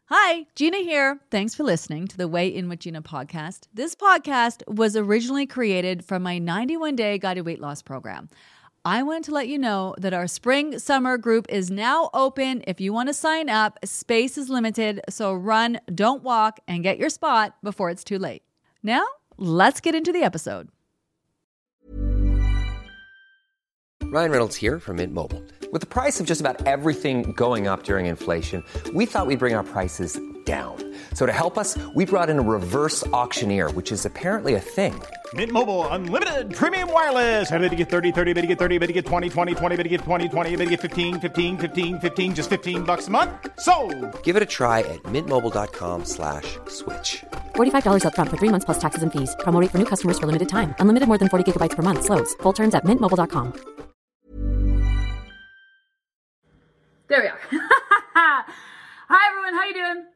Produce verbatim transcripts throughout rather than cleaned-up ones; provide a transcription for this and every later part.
Hi, Gina here. Thanks for listening to the Way In with Gina podcast. This podcast was originally created from my ninety-one day guided weight loss program. I want to let you know that our spring summer group is now open. If you want to sign up, space is limited, so run, don't walk, and get your spot before it's too late. Now, let's get into the episode. Ryan Reynolds here from Mint Mobile. With the price of just about everything going up during inflation, we thought we'd bring our prices down. So to help us, we brought in a reverse auctioneer, which is apparently a thing. Mint Mobile Unlimited Premium Wireless. How to get thirty, thirty, how to get thirty, how to get twenty, twenty, twenty, how to get twenty, twenty, how to get fifteen, fifteen, fifteen, fifteen, just fifteen bucks a month? Sold! Give it a try at mintmobile.com slash switch. forty-five dollars up front for three months plus taxes and fees. Promo rate for new customers for limited time. Unlimited more than forty gigabytes per month. Slows full terms at mint mobile dot com. There we are. Hi, everyone. How you doing?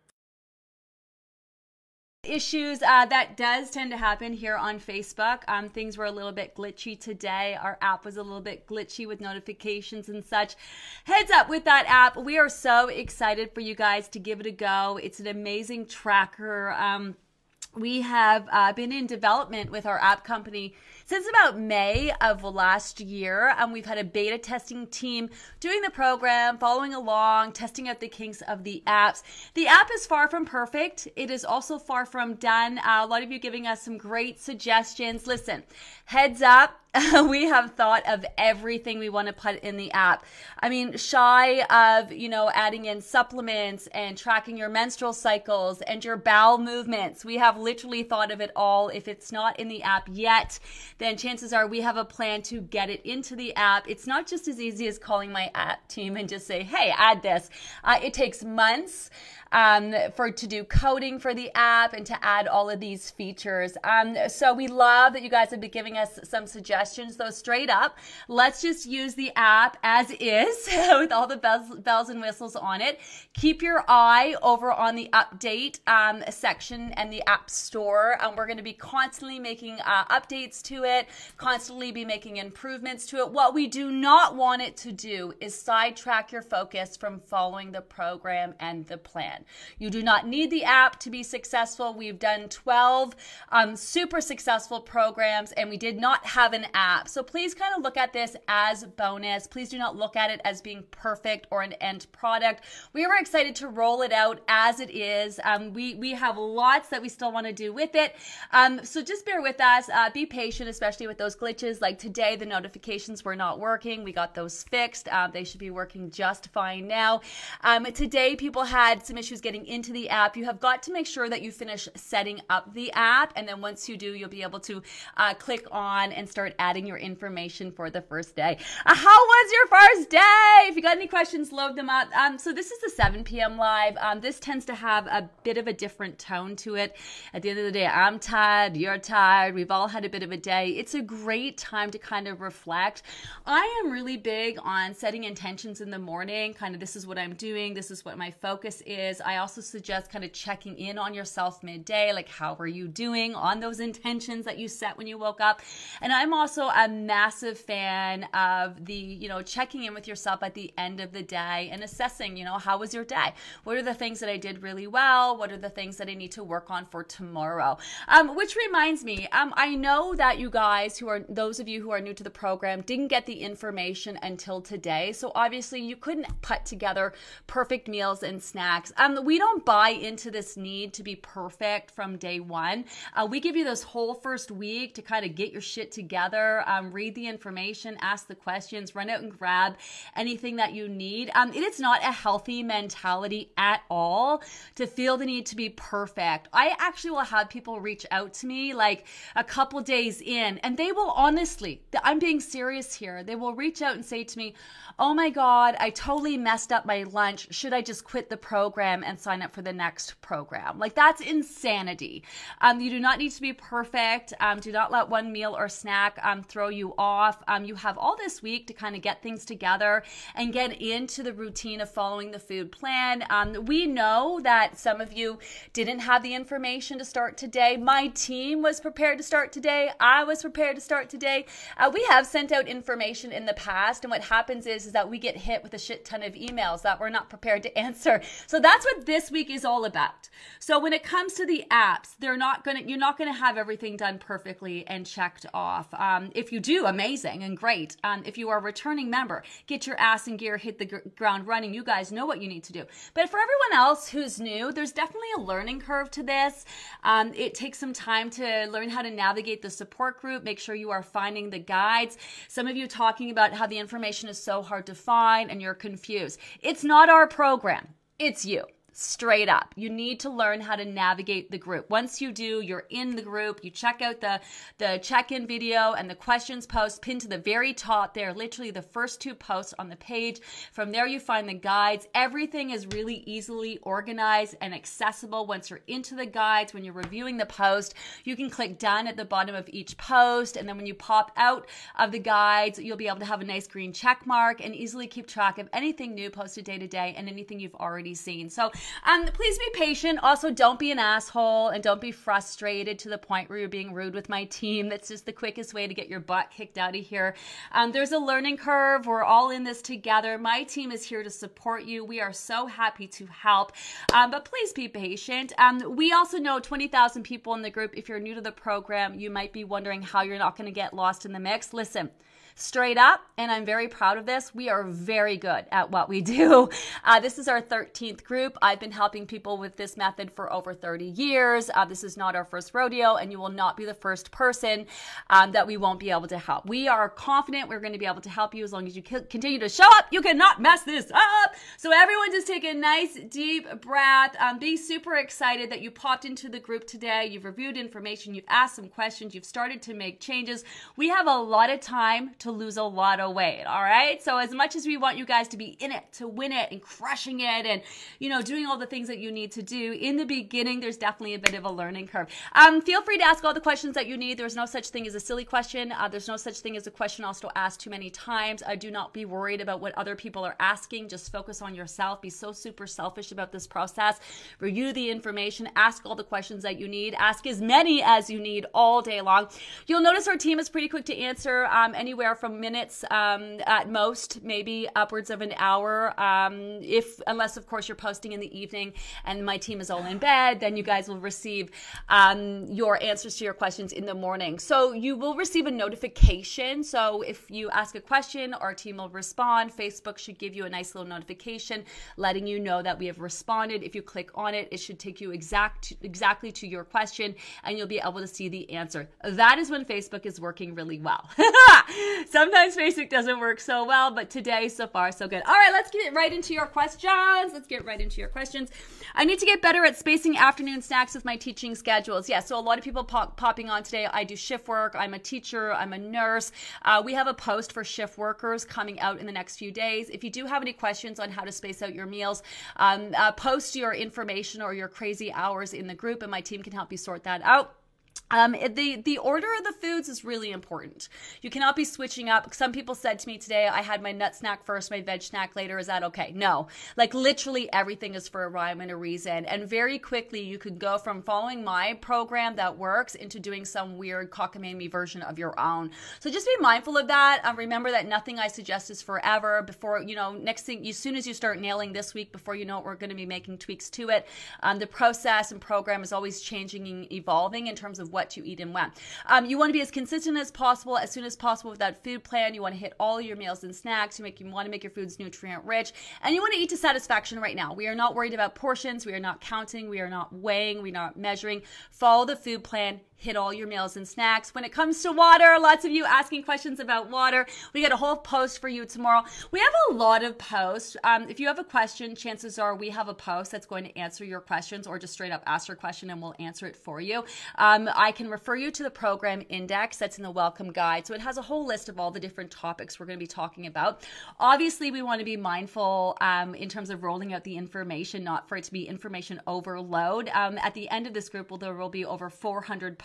Issues uh, that does tend to happen here on Facebook. Um, things were a little bit glitchy today. Our app was a little bit glitchy with notifications and such. Heads up with that app. We are so excited for you guys to give it a go. It's an amazing tracker. Um, we have uh, been in development with our app company since about May of last year. Um, we've had a beta testing team doing the program, following along, testing out the kinks of the apps. The app is far from perfect. It is also far from done. Uh, a lot of you giving us some great suggestions. Listen, heads up. We have thought of everything we want to put in the app. I mean, shy of, you know, adding in supplements and tracking your menstrual cycles and your bowel movements. We have literally thought of it all. If it's not in the app yet, then chances are we have a plan to get it into the app. It's not just as easy as calling my app team and just say, hey, add this. Uh, it takes months. Um, for to do coding for the app and to add all of these features. Um, so we love that you guys have been giving us some suggestions. Though straight up, let's just use the app as is with all the bells, bells and whistles on it. Keep your eye over on the update um, section and the app store. Um, we're going to be constantly making uh, updates to it, constantly be making improvements to it. What we do not want it to do is sidetrack your focus from following the program and the plan. You do not need the app to be successful. We've done twelve um, super successful programs and we did not have an app. So please kind of look at this as bonus. Please do not look at it as being perfect or an end product. We were excited to roll it out as it is. Um, we, we have lots that we still want to do with it. Um, so just bear with us. Uh, be patient, especially with those glitches. Like today, the notifications were not working. We got those fixed. Uh, they should be working just fine now. Um, today, people had some issues getting into the app. You have got to make sure that you finish setting up the app, and then once you do, you'll be able to uh, click on and start adding your information for the first day. Uh, how was your first day? If you got any questions, load them up. Um, so this is the seven p.m. live. Um, this tends to have a bit of a different tone to it. At the end of the day, I'm tired, you're tired, we've all had a bit of a day. It's a great time to kind of reflect. I am really big on setting intentions in the morning, kind of this is what I'm doing, this is what my focus is. I also suggest kind of checking in on yourself midday, like how are you doing on those intentions that you set when you woke up. And I'm also a massive fan of the, you know, checking in with yourself at the end of the day and assessing, you know, how was your day? What are the things that I did really well? What are the things that I need to work on for tomorrow? Um, which reminds me, um, I know that you guys who are, those of you who are new to the program didn't get the information until today. So obviously you couldn't put together perfect meals and snacks. Um, we don't buy into this need to be perfect from day one. Uh, we give you this whole first week to kind of get your shit together, um, read the information, ask the questions, run out and grab anything that you need. Um, it is not a healthy mentality at all to feel the need to be perfect. I actually will have people reach out to me like a couple days in, and they will honestly, I'm being serious here, they will reach out and say to me, oh my God, I totally messed up my lunch. Should I just quit the program and sign up for the next program? Like, that's insanity. Um, you do not need to be perfect. Um, do not let one meal or snack um, throw you off. Um, you have all this week to kind of get things together and get into the routine of following the food plan. Um, we know that some of you didn't have the information to start today. My team was prepared to start today. I was prepared to start today. Uh, we have sent out information in the past, and what happens is, is that we get hit with a shit ton of emails that we're not prepared to answer. So that's that's what this week is all about. So when it comes to the apps, they're not gonna, you're not gonna have everything done perfectly and checked off. Um, if you do, amazing and great. Um, if you are a returning member, get your ass in gear, hit the gr- ground running. You guys know what you need to do. But for everyone else who's new, there's definitely a learning curve to this. Um, it takes some time to learn how to navigate the support group. Make sure you are finding the guides. Some of you talking about how the information is so hard to find and you're confused. It's not our program. It's you. Straight up. You need to learn how to navigate the group. Once you do, you're in the group. You check out the, the check-in video and the questions post pinned to the very top. They're literally the first two posts on the page. From there, you find the guides. Everything is really easily organized and accessible once you're into the guides. When you're reviewing the post, you can click done at the bottom of each post. And then when you pop out of the guides, you'll be able to have a nice green check mark and easily keep track of anything new posted day to day and anything you've already seen. So Um, please be patient. Also, don't be an asshole and don't be frustrated to the point where you're being rude with my team. That's just the quickest way to get your butt kicked out of here. Um, there's a learning curve. We're all in this together. My team is here to support you. We are so happy to help. Um, but please be patient. Um, we also know twenty thousand people in the group. If you're new to the program, you might be wondering how you're not going to get lost in the mix. Listen. Straight up, and I'm very proud of this, we are very good at what we do. Uh, this is our thirteenth group. I've been helping people with this method for over thirty years. Uh, this is not our first rodeo, and you will not be the first person um, that we won't be able to help. We are confident we're going to be able to help you as long as you continue to show up. You cannot mess this up. So everyone just take a nice deep breath. Um, be super excited that you popped into the group today. You've reviewed information. You've asked some questions. You've started to make changes. We have a lot of time to lose a lot of weight, all right? So as much as we want you guys to be in it, to win it and crushing it and, you know, doing all the things that you need to do, in the beginning, there's definitely a bit of a learning curve. Um, feel free to ask all the questions that you need. There's no such thing as a silly question. Uh, there's no such thing as a question also asked too many times. Uh, do not be worried about what other people are asking. Just focus on yourself. Be so super selfish about this process. Review the information. Ask all the questions that you need. Ask as many as you need all day long. You'll notice our team is pretty quick to answer, um, anywhere from minutes um, at most, maybe upwards of an hour. Um, if, unless of course you're posting in the evening and my team is all in bed, then you guys will receive um, your answers to your questions in the morning. So you will receive a notification. So if you ask a question, our team will respond. Facebook should give you a nice little notification letting you know that we have responded. If you click on it, it should take you exact exactly to your question and you'll be able to see the answer. That is when Facebook is working really well. Sometimes Facebook doesn't work so well, but today, so far, so good. All right, let's get right into your questions. Let's get right into your questions. I need to get better at spacing afternoon snacks with my teaching schedules. Yeah, so a lot of people pop, popping on today. I do shift work. I'm a teacher. I'm a nurse. Uh, we have a post for shift workers coming out in the next few days. If you do have any questions on how to space out your meals, um, uh, post your information or your crazy hours in the group, and my team can help you sort that out. Um, the, the order of the foods is really important. You cannot be switching up. Some people said to me today, I had my nut snack first, my veg snack later. Is that okay? No. Like literally everything is for a rhyme and a reason. And very quickly you could go from following my program that works into doing some weird cockamamie version of your own. So just be mindful of that. Um, remember that nothing I suggest is forever. Before, you know, next thing, as soon as you start nailing this week, before you know it, we're going to be making tweaks to it. Um, the process and program is always changing and evolving in terms of what to eat and when. Um, you want to be as consistent as possible, as soon as possible with that food plan. You want to hit all your meals and snacks. You, make, you want to make your foods nutrient rich, and you want to eat to satisfaction right now. We are not worried about portions. We are not counting. We are not weighing. We are not measuring. Follow the food plan. Hit all your meals and snacks. When it comes to water, lots of you asking questions about water. We got a whole post for you tomorrow. We have a lot of posts. Um, if you have a question, chances are we have a post that's going to answer your questions, or just straight up ask your question and we'll answer it for you. Um, I can refer you to the program index that's in the welcome guide. So it has a whole list of all the different topics we're going to be talking about. Obviously, we want to be mindful um, in terms of rolling out the information, not for it to be information overload. Um, at the end of this group, well, there will be over four hundred posts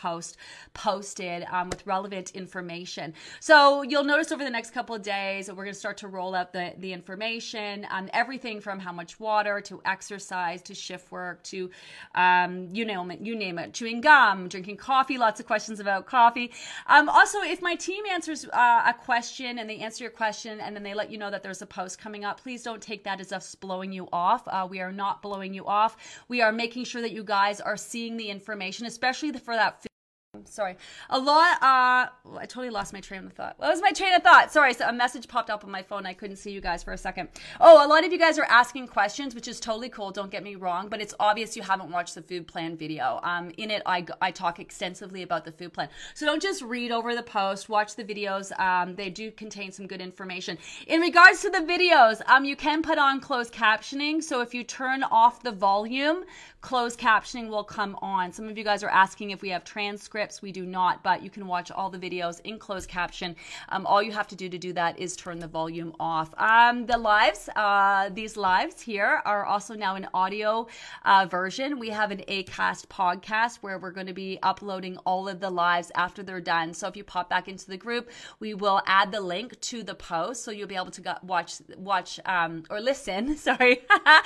post posted um, with relevant information. So you'll notice over the next couple of days that we're going to start to roll out the, the information on everything from how much water to exercise to shift work to um, you name it, you name it, chewing gum, drinking coffee, lots of questions about coffee. Um, also, if my team answers uh, a question and they answer your question and then they let you know that there's a post coming up, please don't take that as us blowing you off. Uh, we are not blowing you off. We are making sure that you guys are seeing the information, especially for that. Sorry, a lot. Uh, I totally lost my train of thought. What was my train of thought? Sorry, so a message popped up on my phone. I couldn't see you guys for a second. Oh, a lot of you guys are asking questions, which is totally cool. Don't get me wrong, but it's obvious you haven't watched the food plan video. Um, in it, I, I talk extensively about the food plan. So don't just read over the post. Watch the videos. Um, they do contain some good information. In regards to the videos, um, you can put on closed captioning. So if you turn off the volume, closed captioning will come on. Some of you guys are asking if we have transcripts. We do not, but you can watch all the videos in closed caption. Um, all you have to do to do that is turn the volume off. Um, the lives, uh, these lives here are also now an audio uh, version. We have an Acast podcast where we're going to be uploading all of the lives after they're done. So if you pop back into the group, we will add the link to the post, so you'll be able to go watch, watch um, or listen. Sorry,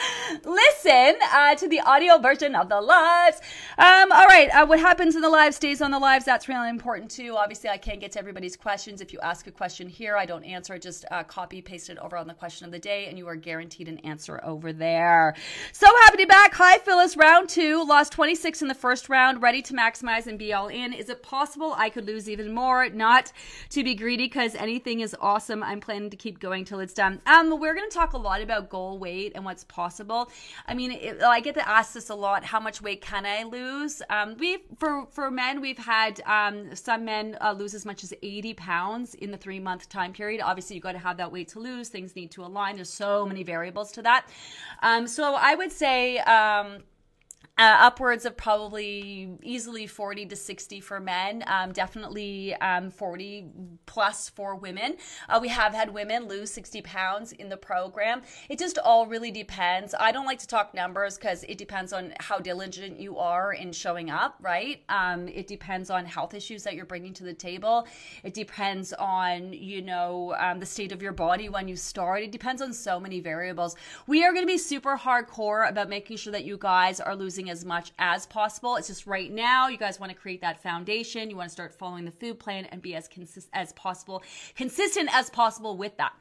listen uh, to the audio version of the lives. Um, all right, uh, what happens in the live stays on the lives. That's really important too. Obviously, I can't get to everybody's questions. If you ask a question here, I don't answer it. Just uh, copy paste it over on the question of the day, and you are guaranteed an answer over there. So happy to be back. Hi, Phyllis. Round two. Lost twenty-six in the first round. Ready to maximize and be all in. Is it possible I could lose even more? Not to be greedy, because anything is awesome. I'm planning to keep going till it's done. Um, we're going to talk a lot about goal weight and what's possible. I mean, it, I get to ask this a lot. How much weight can I lose? Um, we for for men, we've had um, some men uh, lose as much as eighty pounds in the three month time period. Obviously, you got to have that weight to lose. Things need to align. There's so many variables to that. Um, so I would say um, Uh, upwards of probably easily forty to sixty for men, um, definitely um, forty plus for women. Uh, we have had women lose sixty pounds in the program. It just all really depends. I don't like to talk numbers because it depends on how diligent you are in showing up, right? Um, it depends on health issues that you're bringing to the table. It depends on, you know, um, the state of your body when you start. It depends on so many variables. We are going to be super hardcore about making sure that you guys are losing as much as possible. It's just right now, you guys want to create that foundation. You want to start following the food plan and be as consist as possible, consistent as possible with that.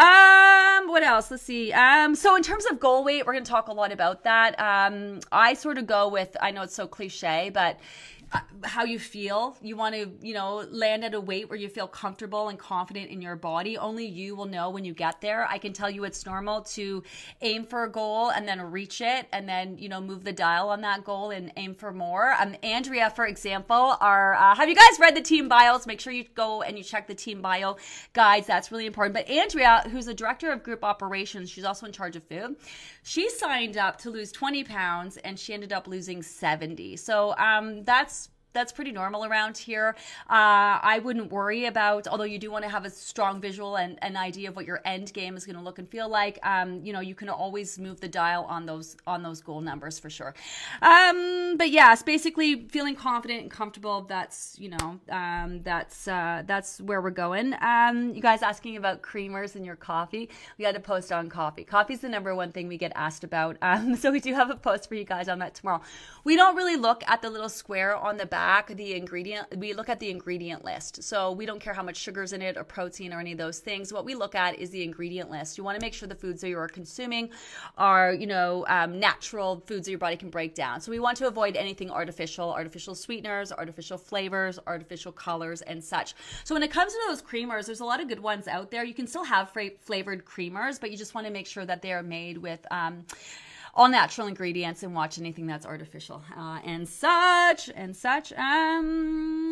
Um, what else? Let's see. Um, so in terms of goal weight, we're going to talk a lot about that. Um, I sort of go with, I know it's so cliche, but Uh, how you feel. You want to, you know, land at a weight where you feel comfortable and confident in your body. Only you will know when you get there. I can tell you it's normal to aim for a goal and then reach it and then, you know, move the dial on that goal and aim for more. Um, Andrea, for example, are, uh, have you guys read the team bios? Make sure you go and you check the team bio guides. That's really important. But Andrea, who's the director of group operations, she's also in charge of food. She signed up to lose twenty pounds and she ended up losing seventy. So um, that's That's pretty normal around here. Uh, I wouldn't worry about, although you do want to have a strong visual and an idea of what your end game is going to look and feel like. Um, you know, you can always move the dial on those on those goal numbers for sure. Um, but yeah, it's basically feeling confident and comfortable. That's you know, um, that's uh, that's where we're going. Um, you guys asking about creamers in your coffee? We got to post on coffee. Coffee's the number one thing we get asked about. Um, so we do have a post for you guys on that tomorrow. We don't really look at the little square on the back. The ingredient, we look at the ingredient list. So we don't care how much sugar's in it or protein or any of those things. What we look at is the ingredient list. You want to make sure the foods that you are consuming are, you know, um, natural foods that your body can break down. So we want to avoid anything artificial, artificial sweeteners, artificial flavors, artificial colors, and such. So when it comes to those creamers, there's a lot of good ones out there. You can still have flavored creamers, but you just want to make sure that they are made with um, all natural ingredients and watch anything that's artificial uh, and such and such. Um,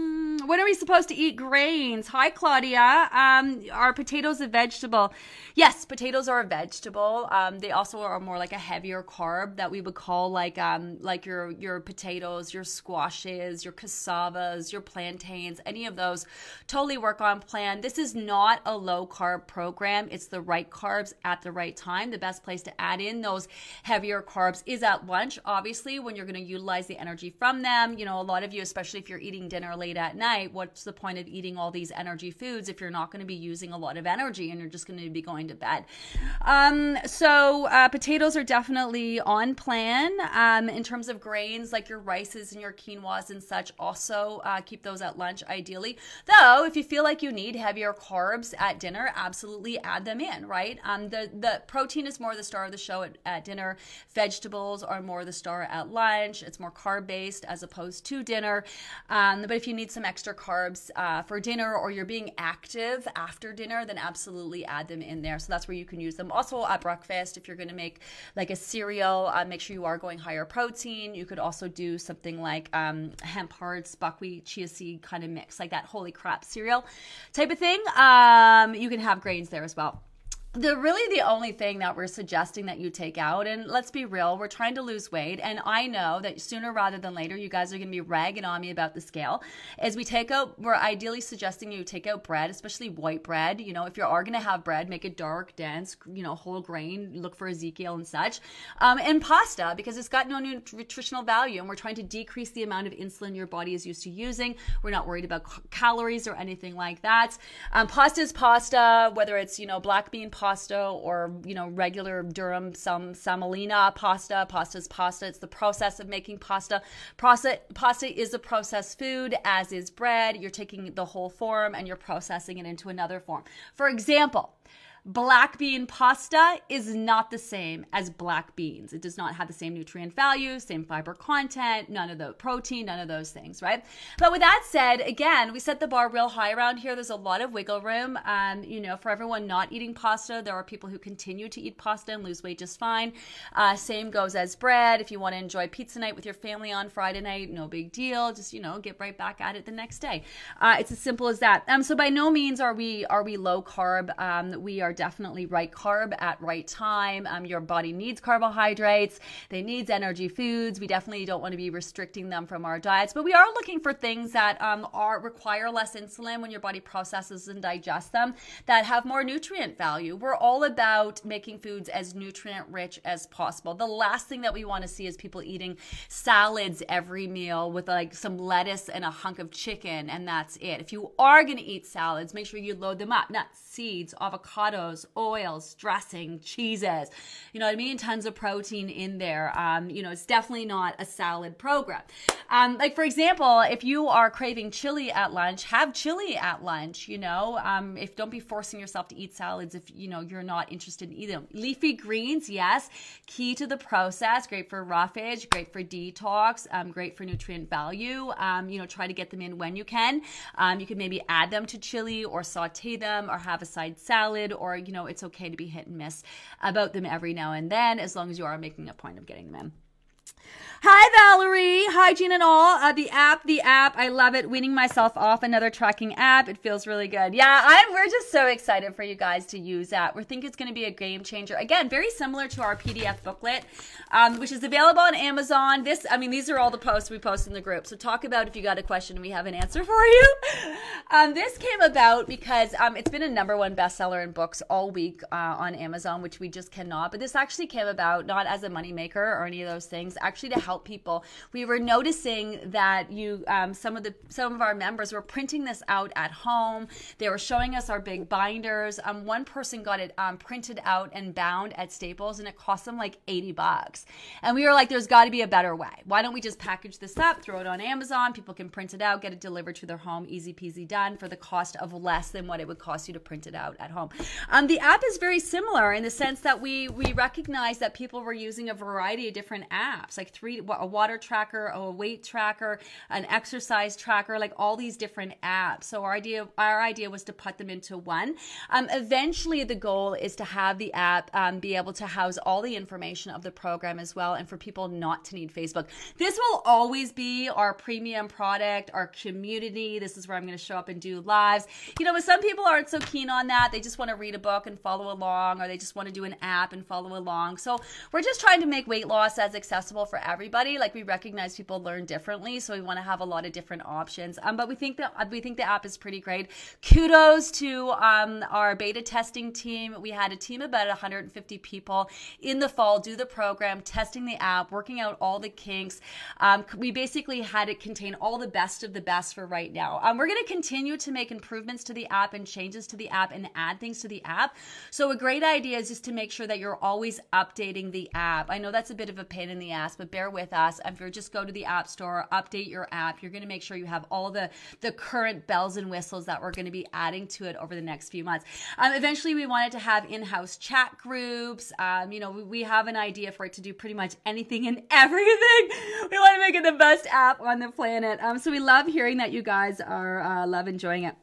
when are we supposed to eat grains? Hi, Claudia. Um, are potatoes a vegetable? Yes, potatoes are a vegetable. Um, they also are more like a heavier carb that we would call like um, like your your potatoes, your squashes, your cassavas, your plantains, any of those. Totally work on plan. This is not a low carb program. It's the right carbs at the right time. The best place to add in those heavier carbs is at lunch, obviously, when you're going to utilize the energy from them. You know, a lot of you, especially if you're eating dinner late at night, what's the point of eating all these energy foods if you're not going to be using a lot of energy and you're just going to be going to bed? Um, so uh, potatoes are definitely on plan. Um, in terms of grains, like your rices and your quinoas and such, also uh, keep those at lunch ideally. Though, if you feel like you need heavier carbs at dinner, absolutely add them in, right? Um, the, the protein is more the star of the show at, at dinner. Vegetables are more the star at lunch. It's more carb-based as opposed to dinner. Um, but if you need some extra carbs uh, for dinner, or you're being active after dinner, then absolutely add them in there. So that's where you can use them. Also at breakfast, if you're going to make like a cereal, uh, make sure you are going higher protein. You could also do something like um, hemp hearts, buckwheat, chia seed kind of mix, like that holy crap cereal type of thing. Um, you can have grains there as well. The really the only thing that we're suggesting that you take out, and let's be real, we're trying to lose weight, and I know that sooner rather than later you guys are going to be ragging on me about the scale, is we take out, we're ideally suggesting you take out bread, especially white bread. You know, if you are going to have bread, make it dark, dense, you know, whole grain, look for Ezekiel and such, um, and pasta, because it's got no nutritional value, and we're trying to decrease the amount of insulin your body is used to using. We're not worried about calories or anything like that. Um, pasta is pasta, whether it's, you know, black bean pasta, pasta or, you know, regular durum, some semolina pasta. Pasta is pasta. It's the process of making pasta. Pasta, pasta is a processed food, as is bread. You're taking the whole form and you're processing it into another form. For example, black bean pasta is not the same as black beans. It does not have the same nutrient value, same fiber content, none of the protein, none of those things, right? But with that said, again, we set the bar real high around here. There's a lot of wiggle room. Um, you know, for everyone not eating pasta, there are people who continue to eat pasta and lose weight just fine. Uh, same goes as bread. If you want to enjoy pizza night with your family on Friday night, no big deal. Just, you know, get right back at it the next day. Uh, it's as simple as that. Um, so by no means are we are we low carb. Um, we are definitely right carb at right time. Um, your body needs carbohydrates. They needs energy foods. We definitely don't want to be restricting them from our diets, but we are looking for things that um, are require less insulin when your body processes and digests them, that have more nutrient value. We're all about making foods as nutrient rich as possible. The last thing that we want to see is people eating salads every meal with like some lettuce and a hunk of chicken, and that's it. If you are going to eat salads, make sure you load them up. Nuts, seeds, avocados, oils, dressing, cheeses, you know what I mean? Tons of protein in there. Um, you know, it's definitely not a salad program. Um, like for example, if you are craving chili at lunch, have chili at lunch, you know, um, if don't be forcing yourself to eat salads if, you know, you're not interested in eating them. Leafy greens, yes, key to the process, great for roughage, great for detox, um, great for nutrient value. Um, you know, try to get them in when you can. Um, you can maybe add them to chili or saute them or have a side salad, or, you know, it's okay to be hit and miss about them every now and then, as long as you are making a point of getting them in. Hi, Valerie. Hygiene and all. Uh, the app, the app. I love it. Weaning myself off another tracking app. It feels really good. Yeah, I'm, we're just so excited for you guys to use that. We think it's going to be a game changer. Again, very similar to our P D F booklet, um, which is available on Amazon. This, I mean, these are all the posts we post in the group. So talk about if you got a question, we have an answer for you. Um, this came about because um, it's been a number one bestseller in books all week uh, on Amazon, which we just cannot. But this actually came about not as a moneymaker or any of those things, actually to help people. We were noticing that you, um, some of the some of our members were printing this out at home. They were showing us our big binders. Um, one person got it um, printed out and bound at Staples, and it cost them like eighty bucks. And we were like, "There's got to be a better way. Why don't we just package this up, throw it on Amazon? People can print it out, get it delivered to their home, easy peasy done, for the cost of less than what it would cost you to print it out at home." Um, the app is very similar in the sense that we we recognize that people were using a variety of different apps, like three a water water tracker, a weight tracker, an exercise tracker, like all these different apps. So our idea, our idea was to put them into one. Um, eventually, the goal is to have the app um, be able to house all the information of the program as well, and for people not to need Facebook. This will always be our premium product, our community. This is where I'm going to show up and do lives. You know, but some people aren't so keen on that. They just want to read a book and follow along, or they just want to do an app and follow along. So we're just trying to make weight loss as accessible for everybody. Like, we recognize people learn differently, so we want to have a lot of different options. Um, but we think that we think the app is pretty great. Kudos to um, our beta testing team. We had a team of about one hundred fifty people in the fall do the program, testing the app, working out all the kinks. Um, we basically had it contain all the best of the best for right now. Um, we're going to continue to make improvements to the app and changes to the app and add things to the app. So a great idea is just to make sure that you're always updating the app. I know that's a bit of a pain in the ass, but bear with us. If you just go to the App Store, update your app, you're going to make sure you have all the, the current bells and whistles that we're going to be adding to it over the next few months. Um, eventually, we wanted to have in-house chat groups. Um, you know, we, we have an idea for it to do pretty much anything and everything. We want to make it the best app on the planet. Um, so we love hearing that you guys are uh, love enjoying it.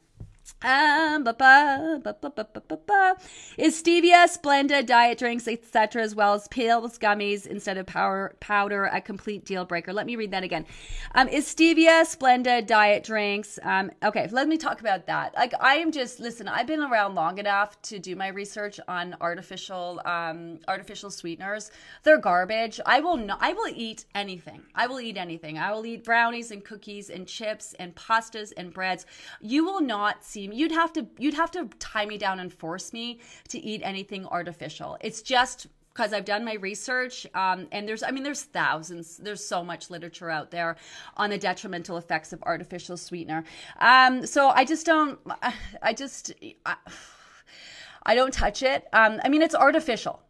Um, ba ba, ba, ba, ba, ba, ba. Is stevia, Splenda, diet drinks, et cetera, as well as pills, gummies instead of powder, powder a complete deal breaker? Let me read that again. Um, is stevia, Splenda, diet drinks? Um, okay, let me talk about that. Like, I am just listen. I've been around long enough to do my research on artificial, um, artificial sweeteners. They're garbage. I will not. I will eat anything. I will eat anything. I will eat brownies and cookies and chips and pastas and breads. You will not see. You'd have to you'd have to tie me down and force me to eat anything artificial. It's just because I've done my research, um, and there's I mean there's thousands, there's so much literature out there on the detrimental effects of artificial sweetener. Um, so I just don't I just I, I don't touch it. Um, I mean, it's artificial.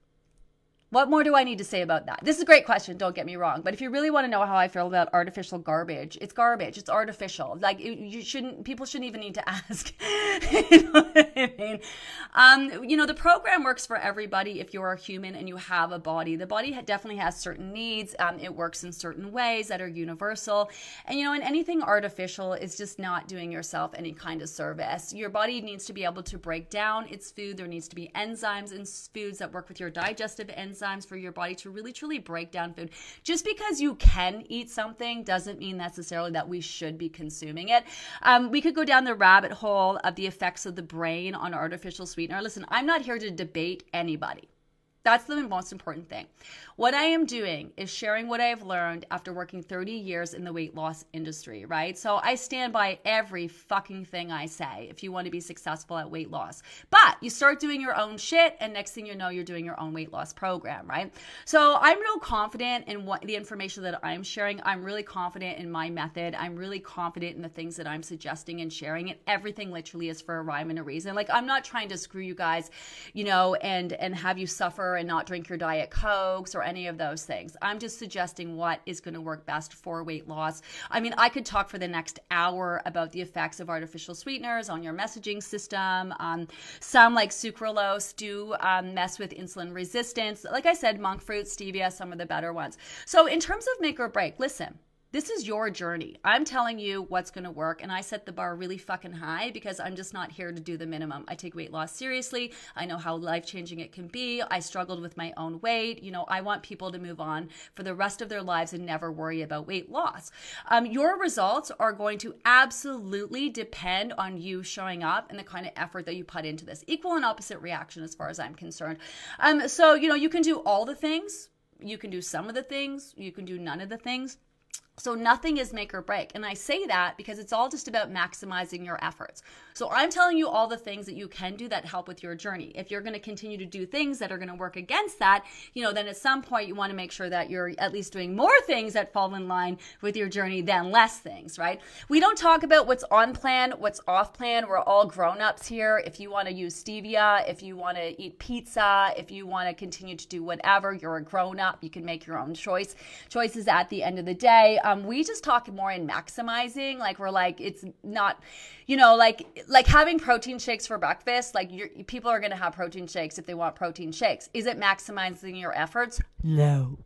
What more do I need to say about that? This is a great question, don't get me wrong. But if you really want to know how I feel about artificial garbage, it's garbage. It's artificial. Like, you shouldn't, people shouldn't even need to ask. You know what I mean? Um, you know, the program works for everybody if you're a human and you have a body. The body definitely has certain needs. Um, it works in certain ways that are universal. And, you know, and anything artificial is just not doing yourself any kind of service. Your body needs to be able to break down its food. There needs to be enzymes in foods that work with your digestive enzymes for your body to really truly break down food. Just because you can eat something doesn't mean necessarily that we should be consuming it. Um, we could go down the rabbit hole of the effects of the brain on artificial sweetener. Listen, I'm not here to debate anybody. That's the most important thing. What I am doing is sharing what I have learned after working thirty years in the weight loss industry, right? So I stand by every fucking thing I say if you want to be successful at weight loss. But you start doing your own shit, and next thing you know, you're doing your own weight loss program, right? So I'm real confident in what the information that I'm sharing. I'm really confident in my method. I'm really confident in the things that I'm suggesting and sharing, and everything literally is for a rhyme and a reason. Like, I'm not trying to screw you guys, you know, and and have you suffer and not drink your Diet Cokes or any of those things. I'm just suggesting what is going to work best for weight loss. I mean, I could talk for the next hour about the effects of artificial sweeteners on your messaging system. Um, some, like sucralose, do um, mess with insulin resistance. Like I said, monk fruit, stevia, some of the better ones. So in terms of make or break, listen. This is your journey. I'm telling you what's going to work, and I set the bar really fucking high because I'm just not here to do the minimum. I take weight loss seriously. I know how life-changing it can be. I struggled with my own weight. You know, I want people to move on for the rest of their lives and never worry about weight loss. Um, your results are going to absolutely depend on you showing up and the kind of effort that you put into this. Equal and opposite reaction as far as I'm concerned. Um, so, you know, you can do all the things. You can do some of the things. You can do none of the things. So nothing is make or break. And I say that because it's all just about maximizing your efforts. So I'm telling you all the things that you can do that help with your journey. If you're going to continue to do things that are going to work against that, you know, then at some point you want to make sure that you're at least doing more things that fall in line with your journey than less things, right? We don't talk about what's on plan, what's off plan. We're all grown-ups here. If you want to use stevia, if you want to eat pizza, if you want to continue to do whatever, you're a grown-up. You can make your own choice. Choices at the end of the day. Um, we just talk more in maximizing, like we're like, it's not, you know, like like having protein shakes for breakfast. Like you're, people are going to have protein shakes if they want protein shakes. Is it maximizing your efforts? No.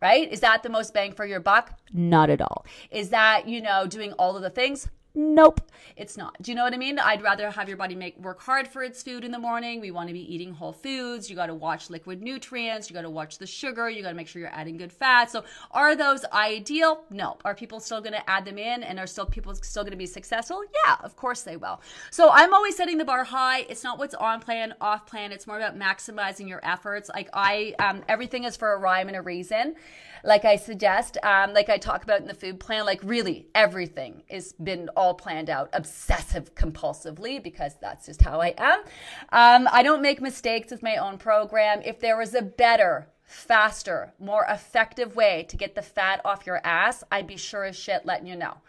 right? Is that the most bang for your buck? Not at all. Is that, you know, doing all of the things? Nope, it's not. Do you know what I mean? I'd rather have your body make work hard for its food in the morning. We want to be eating whole foods. You got to watch liquid nutrients. You got to watch the sugar. You got to make sure you're adding good fat. So are those ideal? No. Are people still going to add them in, and are still people still going to be successful? Yeah, of course they will. So I'm always setting the bar high. It's not what's on plan, off plan. It's more about maximizing your efforts. Like I, um, everything is for a rhyme and a reason. Like I suggest, um, like I talk about in the food plan, like really everything has been all planned out obsessive compulsively, because that's just how I am. Um, I don't make mistakes with my own program. If there was a better, faster, more effective way to get the fat off your ass, I'd be sure as shit letting you know.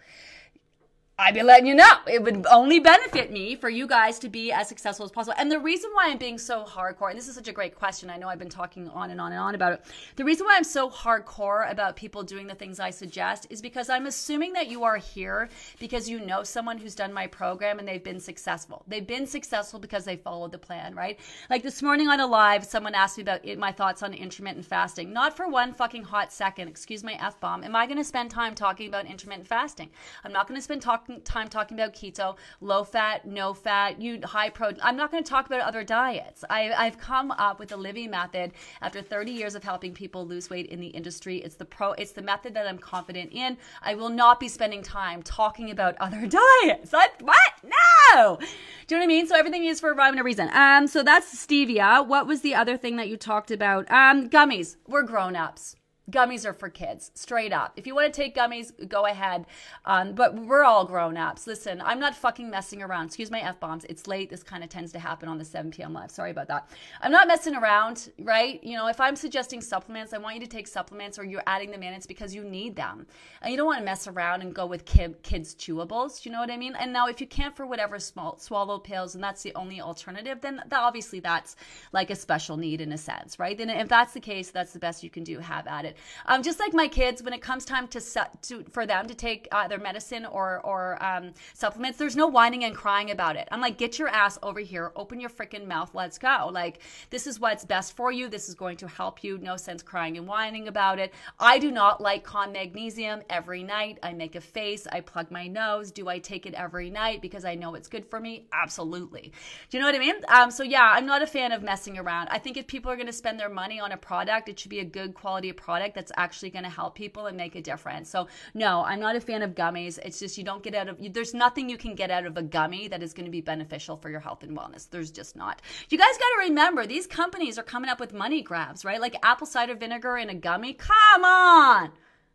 I'd be letting you know. It would only benefit me for you guys to be as successful as possible. And the reason why I'm being so hardcore, and this is such a great question, I know I've been talking on and on and on about it. The reason why I'm so hardcore about people doing the things I suggest is because I'm assuming that you are here because you know someone who's done my program and they've been successful. They've been successful because they followed the plan, right? Like this morning on a live, someone asked me about it, my thoughts on intermittent fasting. Not for one fucking hot second, excuse my F-bomb, am I going to spend time talking about intermittent fasting. I'm not going to spend talking time talking about keto, low fat, no fat, you high protein. I'm not going to talk about other diets. I, I've come up with a living method after thirty years of helping people lose weight in the industry. It's the pro. It's the method that I'm confident in. I will not be spending time talking about other diets. What? What? No. Do you know what I mean? So everything is for a rhyme and a reason. Um. So that's stevia. What was the other thing that you talked about? Um. Gummies. We're grown-ups. Gummies are for kids, straight up. If you want to take gummies, go ahead. Um, but we're all grown-ups. Listen, I'm not fucking messing around. Excuse my F-bombs. It's late. This kind of tends to happen on the seven p.m. live. Sorry about that. I'm not messing around, right? You know, if I'm suggesting supplements, I want you to take supplements, or you're adding them in, it's because you need them. And you don't want to mess around and go with kid, kids' chewables. You know what I mean? And now if you can't for whatever small swallow pills and that's the only alternative, then that, obviously that's like a special need in a sense, right? Then if that's the case, that's the best you can do. Have at it. Um, just like my kids, when it comes time to, set, to for them to take uh, their medicine or or um, supplements, there's no whining and crying about it. I'm like, get your ass over here, open your freaking mouth, let's go. Like, this is what's best for you. This is going to help you. No sense crying and whining about it. I do not like con magnesium every night. I make a face. I plug my nose. Do I take it every night because I know it's good for me? Absolutely. Do you know what I mean? Um, so yeah, I'm not a fan of messing around. I think if people are going to spend their money on a product, it should be a good quality product that's actually going to help people and make a difference. So no, I'm not a fan of gummies. It's just you don't get out of, there's nothing you can get out of a gummy that is going to be beneficial for your health and wellness. There's just not. You guys got to remember, these companies are coming up with money grabs, right? Like apple cider vinegar in a gummy. Come on.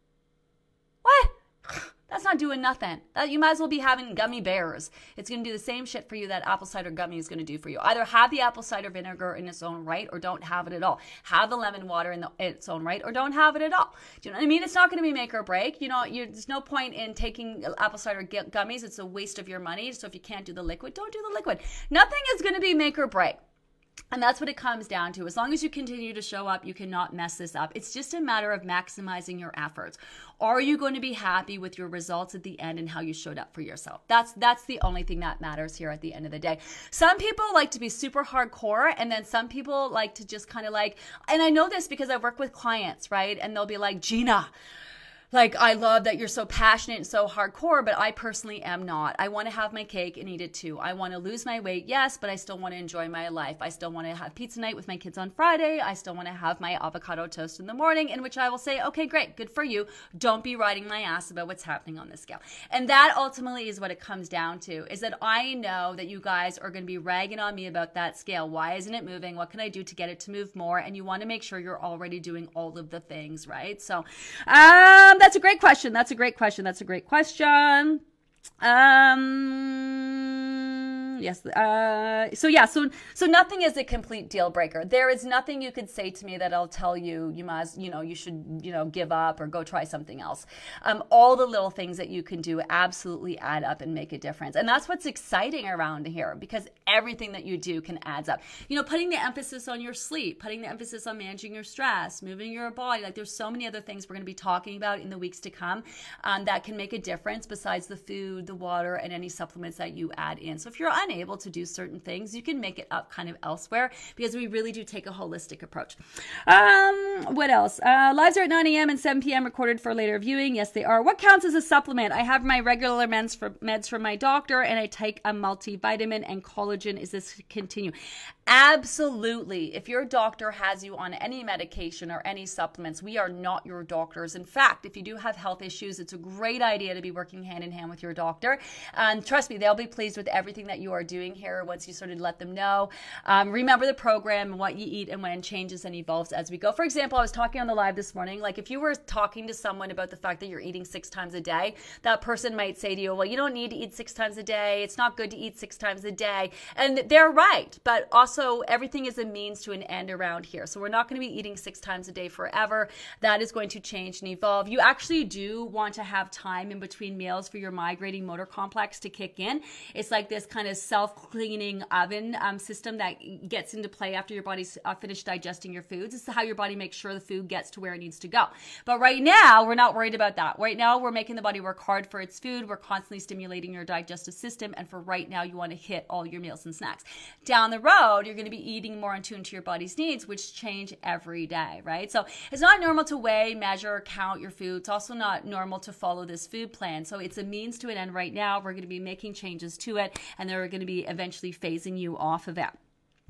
What? That's not doing nothing. You might as well be having gummy bears. It's going to do the same shit for you that apple cider gummy is going to do for you. Either have the apple cider vinegar in its own right or don't have it at all. Have the lemon water in the, its own right or don't have it at all. Do you know what I mean? It's not going to be make or break. You know, you, there's no point in taking apple cider gummies. It's a waste of your money. So if you can't do the liquid, don't do the liquid. Nothing is going to be make or break. And that's what it comes down to. As long as you continue to show up, you cannot mess this up. It's just a matter of maximizing your efforts. Are you going to be happy with your results at the end and how you showed up for yourself? That's that's the only thing that matters here at the end of the day. Some people like to be super hardcore, and then some people like to just kind of like, and I know this because I work with clients, right? And they'll be like, Gina, like, I love that you're so passionate and so hardcore, but I personally am not. I want to have my cake and eat it too. I want to lose my weight, yes, but I still want to enjoy my life. I still want to have pizza night with my kids on Friday. I still want to have my avocado toast in the morning, in which I will say, okay, great, good for you. Don't be riding my ass about what's happening on this scale. And that ultimately is what it comes down to, is that I know that you guys are going to be ragging on me about that scale. Why isn't it moving? What can I do to get it to move more? And you want to make sure you're already doing all of the things, right? So, um, that's a great question. That's a great question. That's a great question. Um, yes. Uh, so yeah, so, so nothing is a complete deal breaker. There is nothing you could say to me that I'll tell you, you must, you know, you should, you know, give up or go try something else. Um, all the little things that you can do absolutely add up and make a difference. And that's what's exciting around here, because everything that you do can add up. You know, putting the emphasis on your sleep, putting the emphasis on managing your stress, moving your body. Like, there's so many other things we're going to be talking about in the weeks to come um, that can make a difference besides the food, the water, and any supplements that you add in. So if you're unable to do certain things, you can make it up kind of elsewhere, because we really do take a holistic approach. Um, what else? Uh, lives are at nine a.m. and seven p.m. recorded for later viewing. Yes, they are. What counts as a supplement? I have my regular meds, for, meds from my doctor, and I take a multivitamin and collagen. Is this continue? Absolutely. If your doctor has you on any medication or any supplements, we are not your doctors. In fact, if you do have health issues, it's a great idea to be working hand in hand with your doctor. And trust me, they'll be pleased with everything that you are doing here once you sort of let them know. Um, remember the program and what you eat and when changes and evolves as we go. For example, I was talking on the live this morning, like if you were talking to someone about the fact that you're eating six times a day, that person might say to you, well, you don't need to eat six times a day. It's not good to eat six times a day. And they're right. But also, So everything is a means to an end around here. So we're not going to be eating six times a day forever. That is going to change and evolve. You actually do want to have time in between meals for your migrating motor complex to kick in. It's like this kind of self-cleaning oven um, system that gets into play after your body's uh, finished digesting your foods. This is how your body makes sure the food gets to where it needs to go. But right now, we're not worried about that. Right now, we're making the body work hard for its food. We're constantly stimulating your digestive system. And for right now, you want to hit all your meals and snacks. Down the road, you're going to be eating more in tune to your body's needs, which change every day, right? So it's not normal to weigh, measure, count your food. It's also not normal to follow this food plan. So it's a means to an end right now. We're going to be making changes to it, and they're going to be eventually phasing you off of it.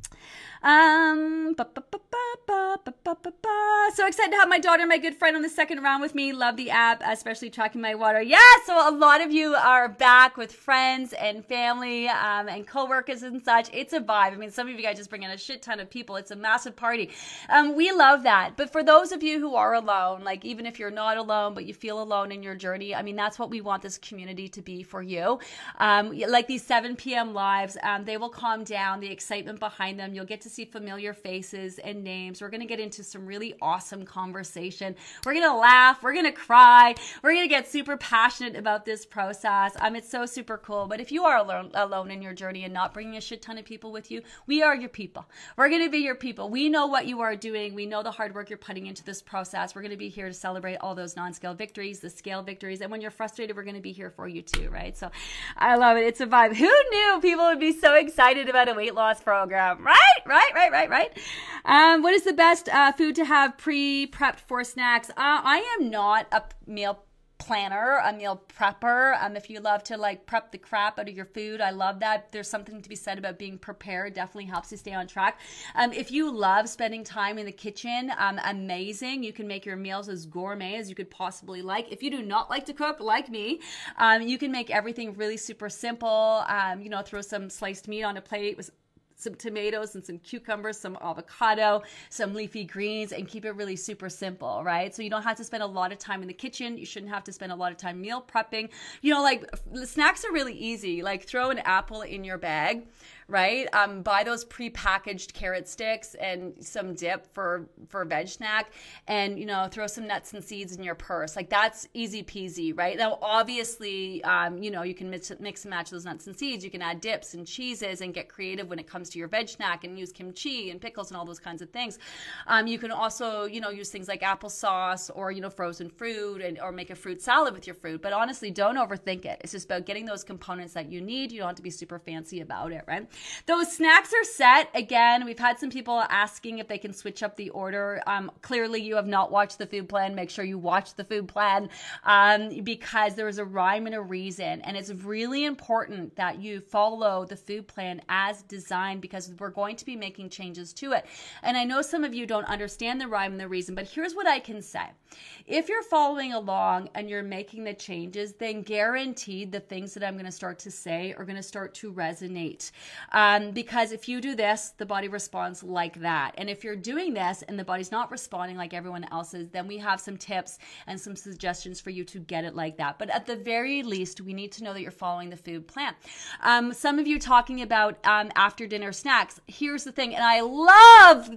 Um, ba, ba, ba, ba, ba, ba, ba, ba. So excited to have my daughter, my good friend, on the second round with me. Love the app, especially tracking my water. Yeah, so a lot of you are back with friends and family um, and coworkers and such. It's a vibe. I mean, some of you guys just bring in a shit ton of people. It's a massive party. Um, we love that. But for those of you who are alone, like even if you're not alone, but you feel alone in your journey, I mean, that's what we want this community to be for you. Um, like these seven p.m. lives, um, they will calm down the excitement behind them. You'll get to see familiar faces and names. We're going to get into some really awesome conversation. We're going to laugh. We're going to cry. We're going to get super passionate about this process. Um, it's so super cool. But if you are alone, alone in your journey and not bringing a shit ton of people with you, we are your people. We're going to be your people. We know what you are doing. We know the hard work you're putting into this process. We're going to be here to celebrate all those non-scale victories, the scale victories. And when you're frustrated, we're going to be here for you too, right? So I love it. It's a vibe. Who knew people would be so excited about a weight loss program, right? Right, right, right, right. Um, what is the best uh, food to have pre-prepped for snacks? Uh, I am not a meal planner, a meal prepper. Um, if you love to like prep the crap out of your food, I love that. There's something to be said about being prepared. Definitely helps you stay on track. Um, if you love spending time in the kitchen, um, amazing. You can make your meals as gourmet as you could possibly like. If you do not like to cook, like me, um, you can make everything really super simple. Um, you know, throw some sliced meat on a plate with some tomatoes and some cucumbers, some avocado, some leafy greens, and keep it really super simple, right? So you don't have to spend a lot of time in the kitchen. You shouldn't have to spend a lot of time meal prepping. You know, like the snacks are really easy. Like throw an apple in your bag, right? Um, buy those pre-packaged carrot sticks and some dip for, for a veg snack, and, you know, throw some nuts and seeds in your purse. Like that's easy peasy, right? Now, obviously, um, you know, you can mix, mix and match those nuts and seeds. You can add dips and cheeses and get creative when it comes to your veg snack and use kimchi and pickles and all those kinds of things. Um, you can also, you know, use things like applesauce or, you know, frozen fruit, and or make a fruit salad with your fruit. But honestly, don't overthink it. It's just about getting those components that you need. You don't have to be super fancy about it, right? Those snacks are set. Again, we've had some people asking if they can switch up the order. Um, clearly, you have not watched the food plan. Make sure you watch the food plan um, because there is a rhyme and a reason. And it's really important that you follow the food plan as designed, because we're going to be making changes to it. And I know some of you don't understand the rhyme and the reason, but here's what I can say. If you're following along and you're making the changes, then guaranteed the things that I'm going to start to say are going to start to resonate. Um, because if you do this, the body responds like that. And if you're doing this and the body's not responding like everyone else's, then we have some tips and some suggestions for you to get it like that. But at the very least, we need to know that you're following the food plan. Um, some of you talking about um, after dinner snacks. Here's the thing, and I love this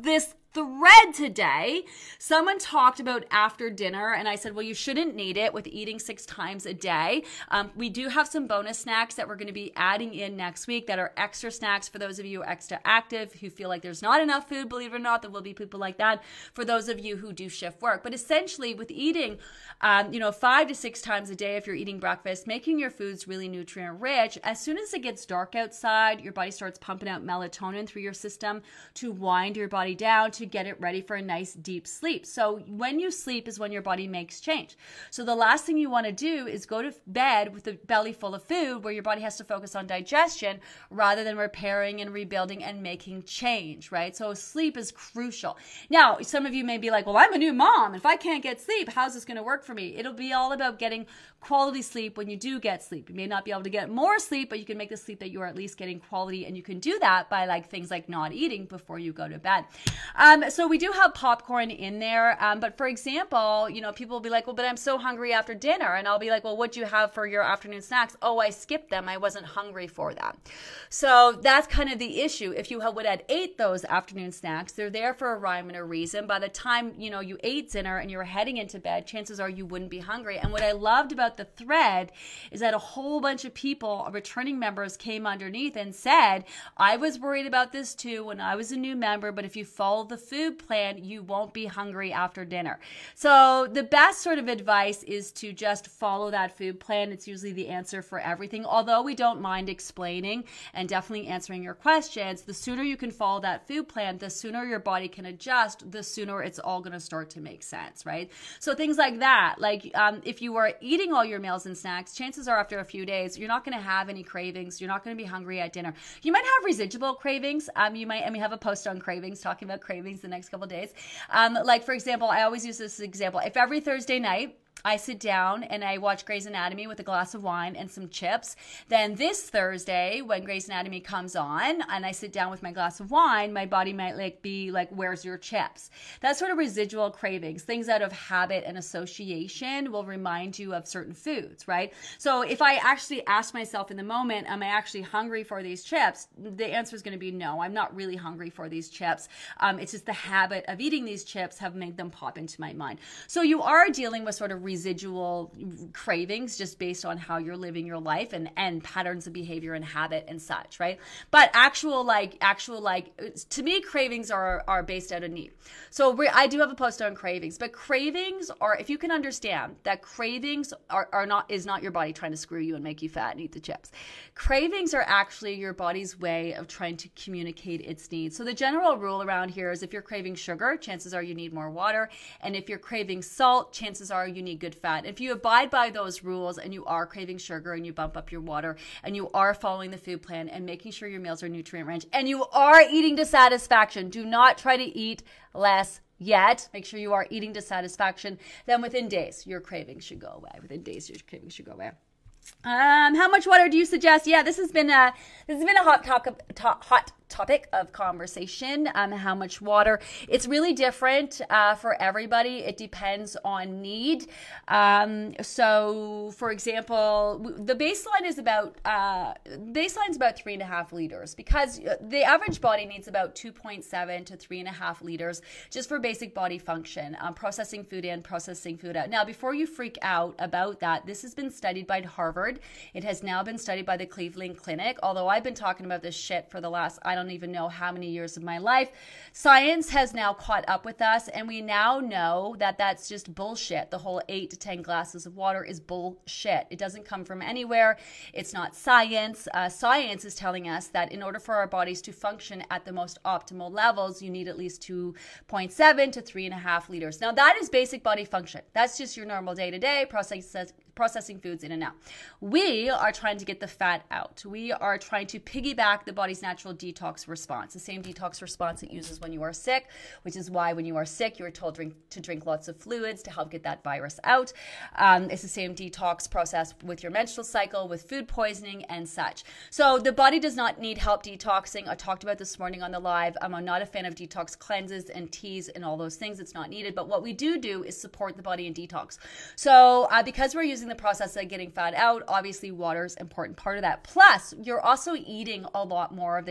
thread today, someone talked about after dinner, and I said, well, you shouldn't need it with eating six times a day. Um, we do have some bonus snacks that we're going to be adding in next week that are extra snacks for those of you who are extra active, who feel like there's not enough food. Believe it or not, there will be people like that for those of you who do shift work. But essentially, with eating, um, you know, five to six times a day, if you're eating breakfast, making your foods really nutrient rich, as soon as it gets dark outside, your body starts pumping out melatonin through your system to wind your body down, to get it ready for a nice deep sleep. So when you sleep is when your body makes change. So the last thing you want to do is go to bed with a belly full of food where your body has to focus on digestion rather than repairing and rebuilding and making change, right? So sleep is crucial. Now, some of you may be like, well, I'm a new mom. If I can't get sleep, how's this going to work for me? It'll be all about getting quality sleep when you do get sleep. You may not be able to get more sleep, but you can make the sleep that you are at least getting quality, and you can do that by like things like not eating before you go to bed. Um, so we do have popcorn in there, um, but for example, you know, people will be like, well, but I'm so hungry after dinner, and I'll be like, well, what'd you have for your afternoon snacks? Oh, I skipped them. I wasn't hungry for them. So that's kind of the issue. If you would have ate those afternoon snacks, they're there for a rhyme and a reason. By the time, you know, you ate dinner and you're heading into bed, chances are you wouldn't be hungry. And what I loved about the thread is that a whole bunch of people, returning members, came underneath and said, I was worried about this too when I was a new member, but if you follow the food plan, you won't be hungry after dinner. So the best sort of advice is to just follow that food plan. It's usually the answer for everything. Although we don't mind explaining and definitely answering your questions, the sooner you can follow that food plan, the sooner your body can adjust, the sooner it's all going to start to make sense, right? So things like that, like um, if you are eating all your meals and snacks, chances are after a few days, you're not going to have any cravings. You're not going to be hungry at dinner. You might have residual cravings. Um, you might, and we have a post on cravings, talking about cravings the next couple of days. Um, like for example, I always use this example. If every Thursday night, I sit down and I watch Grey's Anatomy with a glass of wine and some chips. Then this Thursday, when Grey's Anatomy comes on and I sit down with my glass of wine, my body might like be like, where's your chips? That sort of residual cravings, things out of habit and association will remind you of certain foods, right? So if I actually ask myself in the moment, am I actually hungry for these chips? The answer is going to be no, I'm not really hungry for these chips. Um, it's just the habit of eating these chips have made them pop into my mind. So you are dealing with sort of residual cravings just based on how you're living your life and, and patterns of behavior and habit and such, right? But actual like, actual like, to me, cravings are, are based out of need. So we, I do have a post on cravings, but cravings are, if you can understand that cravings are, are not, is not your body trying to screw you and make you fat and eat the chips. Cravings are actually your body's way of trying to communicate its needs. So the general rule around here is if you're craving sugar, chances are you need more water. And if you're craving salt, chances are you need good fat. If you abide by those rules and you are craving sugar and you bump up your water and you are following the food plan and making sure your meals are nutrient rich and you are eating to satisfaction, do not try to eat less yet. Make sure you are eating to satisfaction. Then within days, your cravings should go away. Within days, your cravings should go away. Um, how much water do you suggest? Yeah, this has been a this has been a hot topic, to, hot topic of conversation. Um, how much water? It's really different uh, for everybody. It depends on need. Um, so, for example, the baseline is about uh, baseline is about three and a half liters because the average body needs about two point seven to three and a half liters just for basic body function, um, processing food in, processing food out. Now, before you freak out about that, this has been studied by Harvard. It has now been studied by the Cleveland Clinic. Although I've been talking about this shit for the last, I don't even know how many years of my life, science has now caught up with us, and we now know that that's just bullshit. The whole eight to ten glasses of water is bullshit. It doesn't come from anywhere. It's not science. Uh, science is telling us that in order for our bodies to function at the most optimal levels, you need at least two point seven to three and a half liters. Now that is basic body function. That's just your normal day-to-day process. Processing foods in and out. We are trying to get the fat out. We are trying to piggyback the body's natural detox response, the same detox response it uses when you are sick, which is why when you are sick, you are told drink, to drink lots of fluids to help get that virus out. Um, it's the same detox process with your menstrual cycle, with food poisoning and such. So the body does not need help detoxing. I talked about this morning on the live. I'm not a fan of detox cleanses and teas and all those things. It's not needed. But what we do do is support the body in detox. So uh, because we're using the process of getting fat out, obviously water is an important part of that. Plus, you're also eating a lot more than probably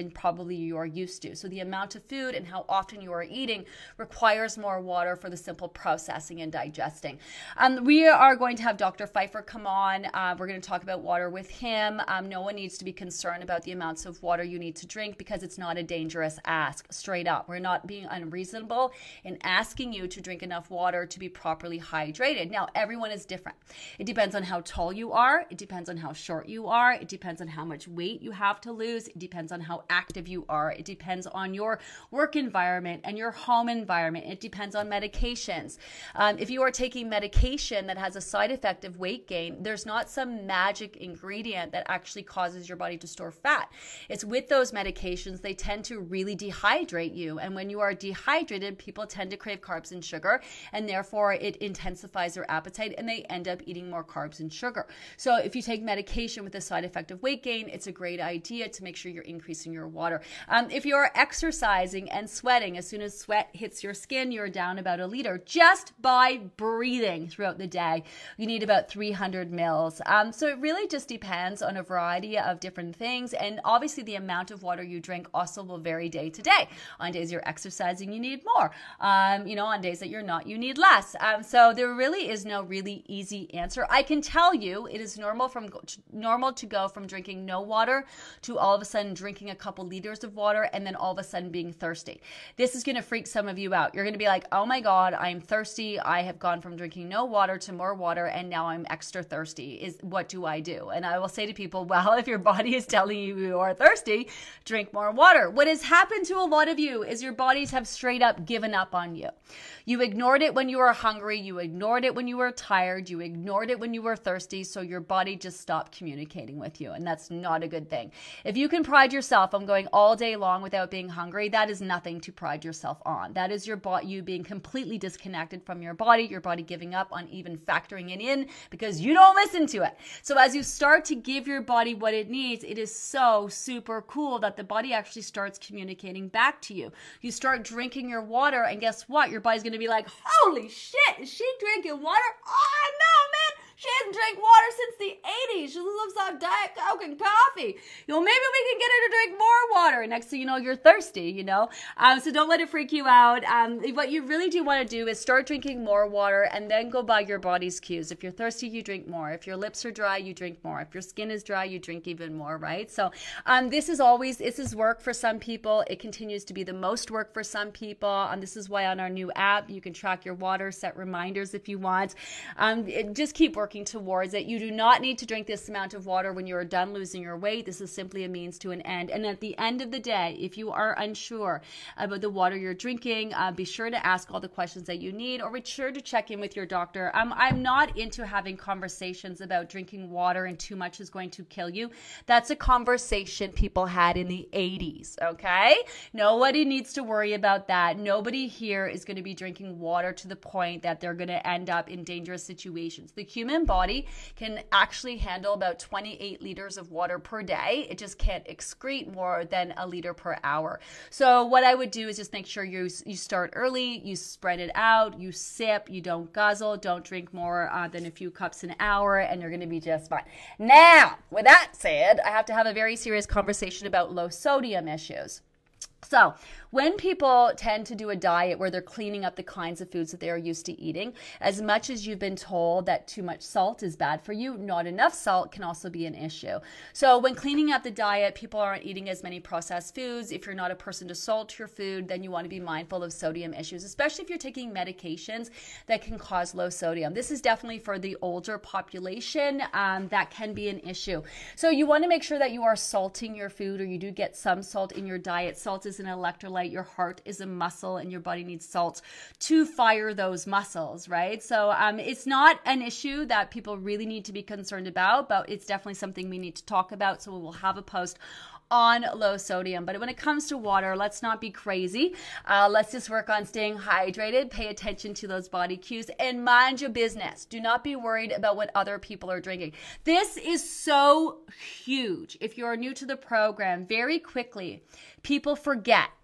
probably you are used to. So the amount of food and how often you are eating requires more water for the simple processing and digesting. Um, we are going to have Doctor Pfeiffer come on. Uh, we're going to talk about water with him. Um, no one needs to be concerned about the amounts of water you need to drink because it's not a dangerous ask, straight up. We're not being unreasonable in asking you to drink enough water to be properly hydrated. Now, everyone is different. It depends on how tall you are. It depends on how short you are. It depends on how much weight you have to lose. It depends on how active you are. It depends on your work environment and your home environment. It depends on medications. Um, if you are taking medication that has a side effect of weight gain, there's not some magic ingredient that actually causes your body to store fat. It's with those medications, they tend to really dehydrate you. And when you are dehydrated, people tend to crave carbs and sugar, and therefore it intensifies their appetite and they end up eating more carbs and sugar. So if you take medication with a side effect of weight gain, it's a great idea to make sure you're increasing your water. Um, if you're exercising and sweating, as soon as sweat hits your skin, you're down about a liter just by breathing throughout the day. You need about three hundred mils. Um, so it really just depends on a variety of different things. And obviously the amount of water you drink also will vary day to day. On days you're exercising, you need more. Um, you know, on days that you're not, you need less. Um, so there really is no really easy answer. I can tell you it is normal from normal to go from drinking no water to all of a sudden drinking a couple liters of water and then all of a sudden being thirsty. This is going to freak some of you out. You're going to be like, oh my God, I'm thirsty. I have gone from drinking no water to more water and now I'm extra thirsty. Is what do I do? And I will say to people, well, if your body is telling you you are thirsty, drink more water. What has happened to a lot of you is your bodies have straight up given up on you. You ignored it when you were hungry. You ignored it when you were tired. You ignored it when you were thirsty. So your body just stopped communicating with you. And that's not a good thing. If you can pride yourself on going all day long without being hungry, that is nothing to pride yourself on. That is your body, you being completely disconnected from your body, your body giving up on even factoring it in because you don't listen to it. So as you start to give your body what it needs, it is so super cool that the body actually starts communicating back to you. You start drinking your water and guess what? Your body's going to be like, holy shit, is she drinking water? Oh no, man. She hasn't drank water since the eighties. She lives off Diet Coke and coffee. You know, maybe we can get her to drink more water. Next thing you know, you're thirsty, you know. Um, so don't let it freak you out. Um, what you really do want to do is start drinking more water and then go by your body's cues. If you're thirsty, you drink more. If your lips are dry, you drink more. If your skin is dry, you drink even more, right? So um, this is always, this is work for some people. It continues to be the most work for some people. And this is why on our new app, you can track your water, set reminders if you want. Um, it, just keep working towards it. You do not need to drink this amount of water when you are done losing your weight. This is simply a means to an end. And at the end of the day, if you are unsure about the water you're drinking, uh, be sure to ask all the questions that you need or be sure to check in with your doctor. Um, I'm not into having conversations about drinking water and too much is going to kill you. That's a conversation people had in the eighties, okay? Nobody needs to worry about that. Nobody here is going to be drinking water to the point that they're going to end up in dangerous situations. The human body can actually handle about twenty-eight liters of water per day. It just can't excrete more than a liter per hour. So what I would do is just make sure you you start early, you spread it out, you sip, you don't guzzle, don't drink more uh, than a few cups an hour, and you're going to be just fine. Now, with that said, I have to have a very serious conversation about low sodium issues. So when people tend to do a diet where they're cleaning up the kinds of foods that they are used to eating, as much as you've been told that too much salt is bad for you, not enough salt can also be an issue. So when cleaning up the diet, people aren't eating as many processed foods. If you're not a person to salt your food, then you want to be mindful of sodium issues, especially if you're taking medications that can cause low sodium. This is definitely for the older population. Um, that can be an issue. So you want to make sure that you are salting your food, or you do get some salt in your diet. Salt is an electrolyte. Your heart is a muscle and your body needs salt to fire those muscles, right? So um, it's not an issue that people really need to be concerned about, but it's definitely something we need to talk about. So we will have a post on low sodium. But when it comes to water, let's not be crazy. Uh, let's just work on staying hydrated, pay attention to those body cues, and mind your business. Do not be worried about what other people are drinking. This is so huge. If you're new to the program, very quickly, people forget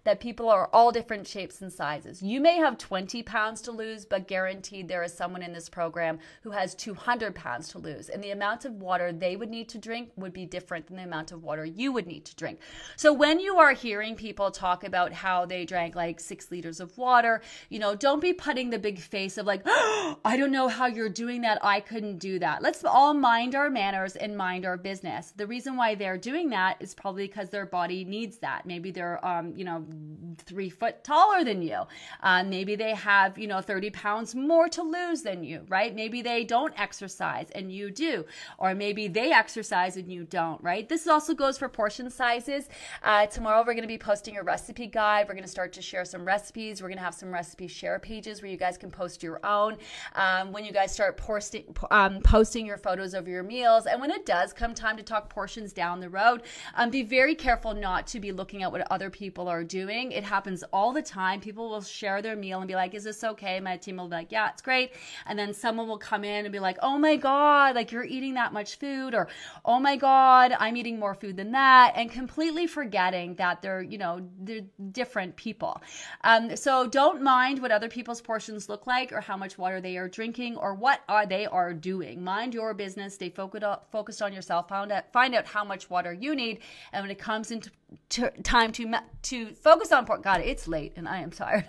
that people are all different shapes and sizes. You may have twenty pounds to lose, but guaranteed there is someone in this program who has two hundred pounds to lose. And the amount of water they would need to drink would be different than the amount of water you would need to drink. So when you are hearing people talk about how they drank like six liters of water, you know, don't be putting the big face of like, oh, I don't know how you're doing that. I couldn't do that. Let's all mind our manners and mind our business. The reason why they're doing that is probably because their body needs that. Maybe they're, um, you know, three foot taller than you. Uh, maybe they have, you know, thirty pounds more to lose than you, right? Maybe they don't exercise and you do, or maybe they exercise and you don't, right? This also goes for portion sizes. Uh, tomorrow we're going to be posting a recipe guide. We're going to start to share some recipes. We're going to have some recipe share pages where you guys can post your own. Um, when you guys start posting, um, posting your photos of your meals, and when it does come time to talk portions down the road, um, be very careful not to be looking at what other people are doing. It happens all the time. People will share their meal and be like, is this okay? My team will be like, yeah, it's great. And then someone will come in and be like, oh my God, like you're eating that much food, or oh my God, I'm eating more food than that, and completely forgetting that they're, you know, they're different people. Um, so don't mind what other people's portions look like or how much water they are drinking or what are they are doing. Mind your business. Stay focused on, focused on yourself. Find out, find out how much water you need. And when it comes into to, time to to focus on pork, God, it's late and I am tired.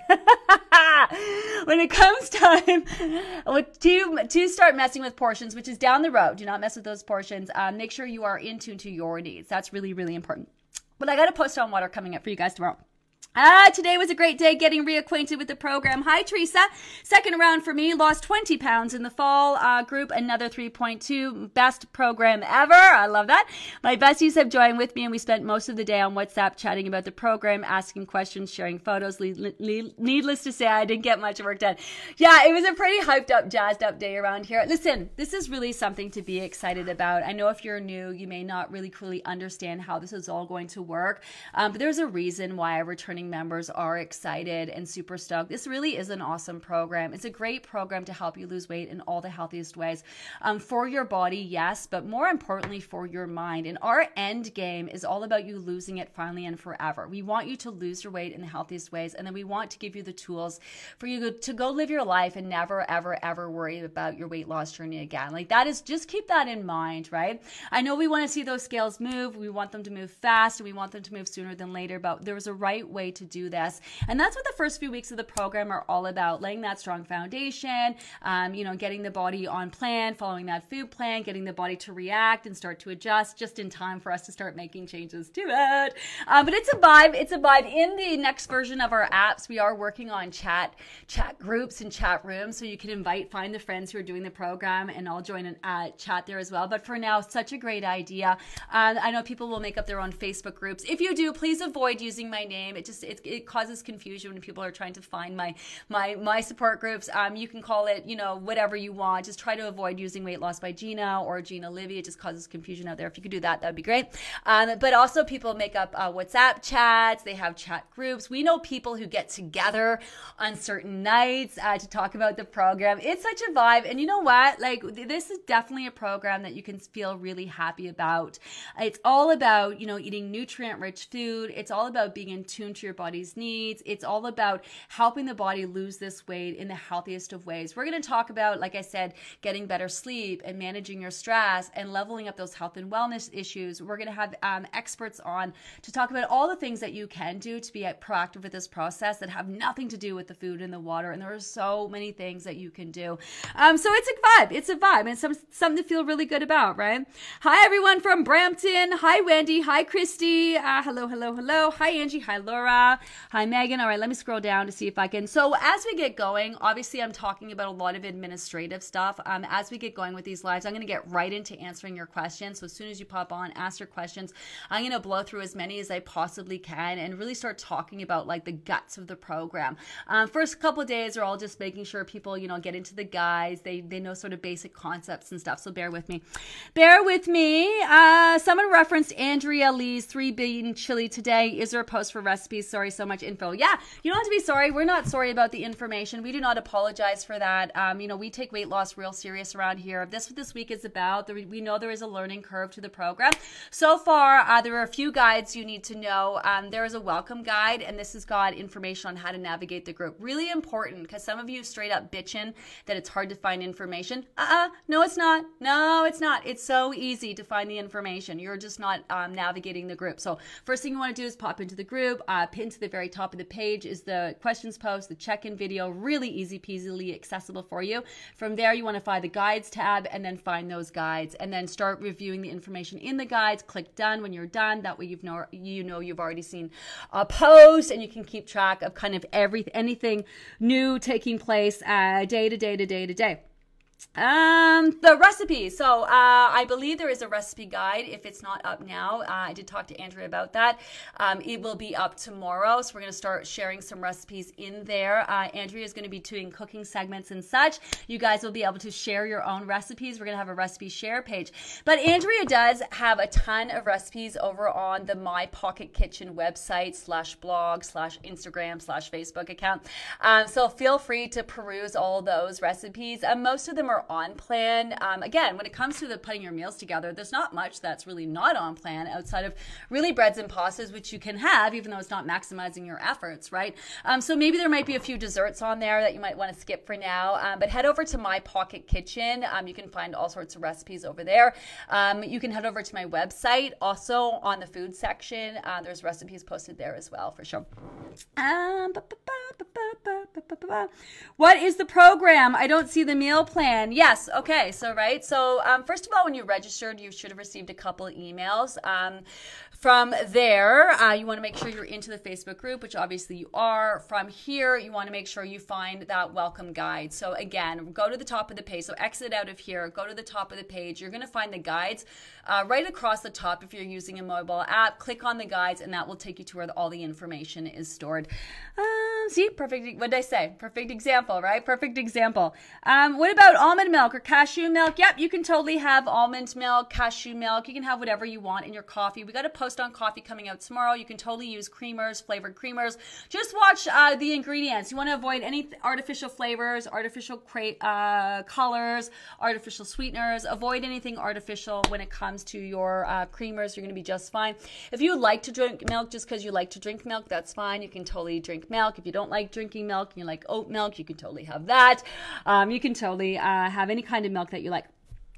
When it comes time to to start messing with portions, which is down the road, do not mess with those portions. Um, make sure you are in tune to your needs. That's really, really important. But I got a post on water coming up for you guys tomorrow. Ah, today was a great day getting reacquainted with the program. Hi, Teresa. Second round for me. Lost twenty pounds in the fall uh, group. Another three point two. Best program ever. I love that. My besties have joined with me, and we spent most of the day on WhatsApp chatting about the program, asking questions, sharing photos. Le- le- needless to say, I didn't get much work done. Yeah, it was a pretty hyped up, jazzed up day around here. Listen, this is really something to be excited about. I know if you're new, you may not really clearly understand how this is all going to work, um, but there's a reason why our returning members are excited and super stoked. This really is an awesome program. It's a great program to help you lose weight in all the healthiest ways, um, for your body, yes, but more importantly for your mind. And our end game is all about you losing it finally and forever. We want you to lose your weight in the healthiest ways, and then we want to give you the tools for you to go live your life and never, ever, ever worry about your weight loss journey again. Like that is, just keep that in mind, right? I know we want to see those scales move. We want them to move fast, and we want them to move sooner than later, but there's a right way to do this. And that's what the first few weeks of the program are all about, laying that strong foundation, um, you know, getting the body on plan, following that food plan, getting the body to react and start to adjust just in time for us to start making changes to it. Um, but it's a vibe. It's a vibe. In the next version of our apps, we are working on chat, chat groups and chat rooms. So you can invite, find the friends who are doing the program, and I'll join and uh, chat there as well. But for now, such a great idea. Um, I know people will make up their own Facebook groups. If you do, please avoid using my name. It just, it, it causes confusion when people are trying to find my my my support groups. Um, you can call it, you know, whatever you want. Just try to avoid using Weight Loss by Gina or Gina Livy. It just causes confusion out there. If you could do that, that would be great. Um, but also people make up uh, WhatsApp chats. They have chat groups. We know people who get together on certain nights uh, to talk about the program. It's such a vibe. And you know what? Like, this is definitely a program that you can feel really happy about. It's all about, you know, eating nutrient-rich food. It's all about being in tune to your body's needs. It's all about helping the body lose this weight in the healthiest of ways. We're going to talk about, like I said, getting better sleep and managing your stress and leveling up those health and wellness issues. We're going to have um, experts on to talk about all the things that you can do to be proactive with this process that have nothing to do with the food and the water. And there are so many things that you can do. Um, so it's a vibe. It's a vibe. And it's some, something to feel really good about, right? Hi, everyone from Brampton. Hi, Wendy. Hi, Christy. Uh, hello, hello, hello. Hi, Angie. Hi, Laura. Hi, Megan. All right, let me scroll down to see if I can. So as we get going, obviously I'm talking about a lot of administrative stuff. Um, as we get going with these lives, I'm going to get right into answering your questions. So as soon as you pop on, ask your questions. I'm going to blow through as many as I possibly can and really start talking about like the guts of the program. Um, first couple of days are all just making sure people, you know, get into the guides. They they know sort of basic concepts and stuff. So bear with me. Bear with me. Uh, someone referenced Andrea Lee's three bean chili today. Is there a post for recipes? sorry, so much info. Yeah, you don't have to be sorry. We're not sorry about the information. We do not apologize for that. Um, you know, we take weight loss real serious around here. If this is what this week is about, we know there is a learning curve to the program. So far, uh, there are a few guides you need to know. Um, there is a welcome guide, and this has got information on how to navigate the group. Really important, because some of you straight up bitching that it's hard to find information. Uh-uh, no, it's not. No, it's not. It's so easy to find the information. You're just not um, navigating the group. So first thing you want to do is pop into the group. Uh, pinned to the very top of the page is the questions post, the check-in video, really easy peasily accessible for you. From there, you want to find the guides tab and then find those guides and then start reviewing the information in the guides. Click done when you're done. That way you've know, you know you've already seen a post, and you can keep track of kind of every anything new taking place uh, day to day to day to day. Um, the recipe. So, uh, I believe there is a recipe guide. If it's not up now, uh, I did talk to Andrea about that. Um, it will be up tomorrow. So we're going to start sharing some recipes in there. Uh, Andrea is going to be doing cooking segments and such. You guys will be able to share your own recipes. We're going to have a recipe share page, but Andrea does have a ton of recipes over on the My Pocket Kitchen website slash blog slash Instagram slash Facebook account. Um, so feel free to peruse all those recipes. Uh, most of them are on plan. Um, again, when it comes to the putting your meals together, there's not much that's really not on plan outside of really breads and pastas, which you can have, even though it's not maximizing your efforts, right? Um, so maybe there might be a few desserts on there that you might want to skip for now, um, but head over to My Pocket Kitchen. Um, you can find all sorts of recipes over there. Um, you can head over to my website, also on the food section. Uh, there's recipes posted there as well, for sure. Um, what is the program? I don't see the meal plan. Yes. Okay. So, right. So, um, first of all, when you registered, you should have received a couple emails. Um, From there, uh, you want to make sure you're into the Facebook group, which obviously you are. From here, you want to make sure you find that welcome guide. So again, go to the top of the page. So exit out of here, go to the top of the page. You're going to find the guides uh, right across the top. If you're using a mobile app, click on the guides, and that will take you to where all the information is stored. Um, see, perfect. What did I say? Perfect example, right? Perfect example. Um, what about almond milk or cashew milk? Yep, you can totally have almond milk, cashew milk. You can have whatever you want in your coffee. We got to post on coffee coming out tomorrow. You can totally use creamers, flavored creamers. Just watch uh, the ingredients. You want to avoid any artificial flavors, artificial cra- uh, colors, artificial sweeteners. Avoid anything artificial when it comes to your uh, creamers. You're going to be just fine. If you like to drink milk just because you like to drink milk, that's fine. You can totally drink milk. If you don't like drinking milk and you like oat milk, you can totally have that. Um, you can totally uh, have any kind of milk that you like.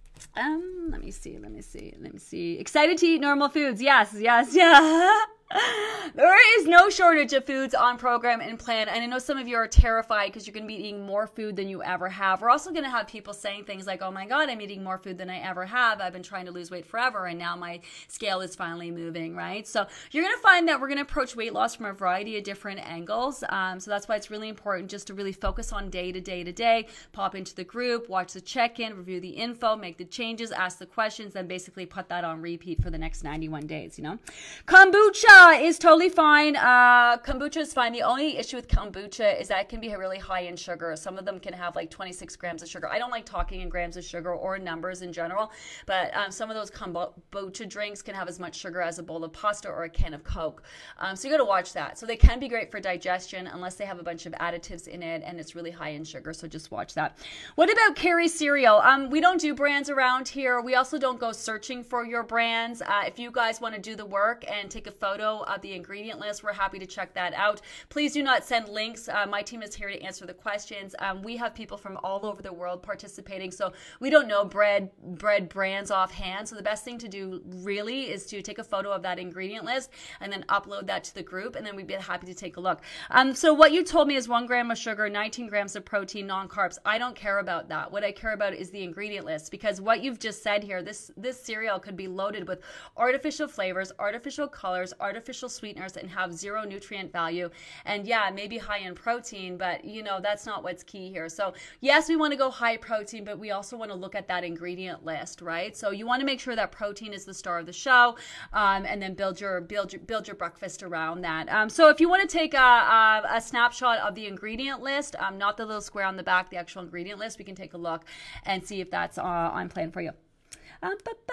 Um, let me see, let me see, let me see. Excited to eat normal foods. Yes, yes, yeah. There is no shortage of foods on program and plan, and I know some of you are terrified because you're going to be eating more food than you ever have. We're also going to have people saying things like, oh my God, I'm eating more food than I ever have. I've been trying to lose weight forever, and now my scale is finally moving, right? So you're going to find that we're going to approach weight loss from a variety of different angles. Um, so that's why it's really important just to really focus on day to day to day, pop into the group, watch the check-in, review the info, make the changes, ask the questions, then basically put that on repeat for the next ninety-one days, you know? Kombucha is totally fine. Uh, kombucha is fine. The only issue with kombucha is that it can be really high in sugar. Some of them can have like twenty-six grams of sugar. I don't like talking in grams of sugar or numbers in general, but um, some of those kombucha drinks can have as much sugar as a bowl of pasta or a can of Coke. Um, so you got to watch that. So they can be great for digestion unless they have a bunch of additives in it and it's really high in sugar. So just watch that. What about Kerry cereal? Um, we don't do brands around here. We also don't go searching for your brands. Uh, if you guys want to do the work and take a photo of the ingredient list, we're happy to check that out. Please do not send links. Uh, my team is here to answer the questions. Um, we have people from all over the world participating, so we don't know bread bread brands offhand. So the best thing to do really is to take a photo of that ingredient list and then upload that to the group, and then we'd be happy to take a look. Um, so what you told me is one gram of sugar, nineteen grams of protein, non-carbs. I don't care about that. What I care about is the ingredient list, because what you've just said here, this this cereal could be loaded with artificial flavors, artificial colors, artificial sweeteners, and have zero nutrient value. And yeah, maybe high in protein, but you know, that's not what's key here. So yes, we want to go high protein, but we also want to look at that ingredient list, right? So you want to make sure that protein is the star of the show, um, and then build your build your build your breakfast around that. Um, so if you want to take a, a, a snapshot of the ingredient list, um, not the little square on the back, the actual ingredient list, we can take a look and see if that's uh, on plan for you. Um,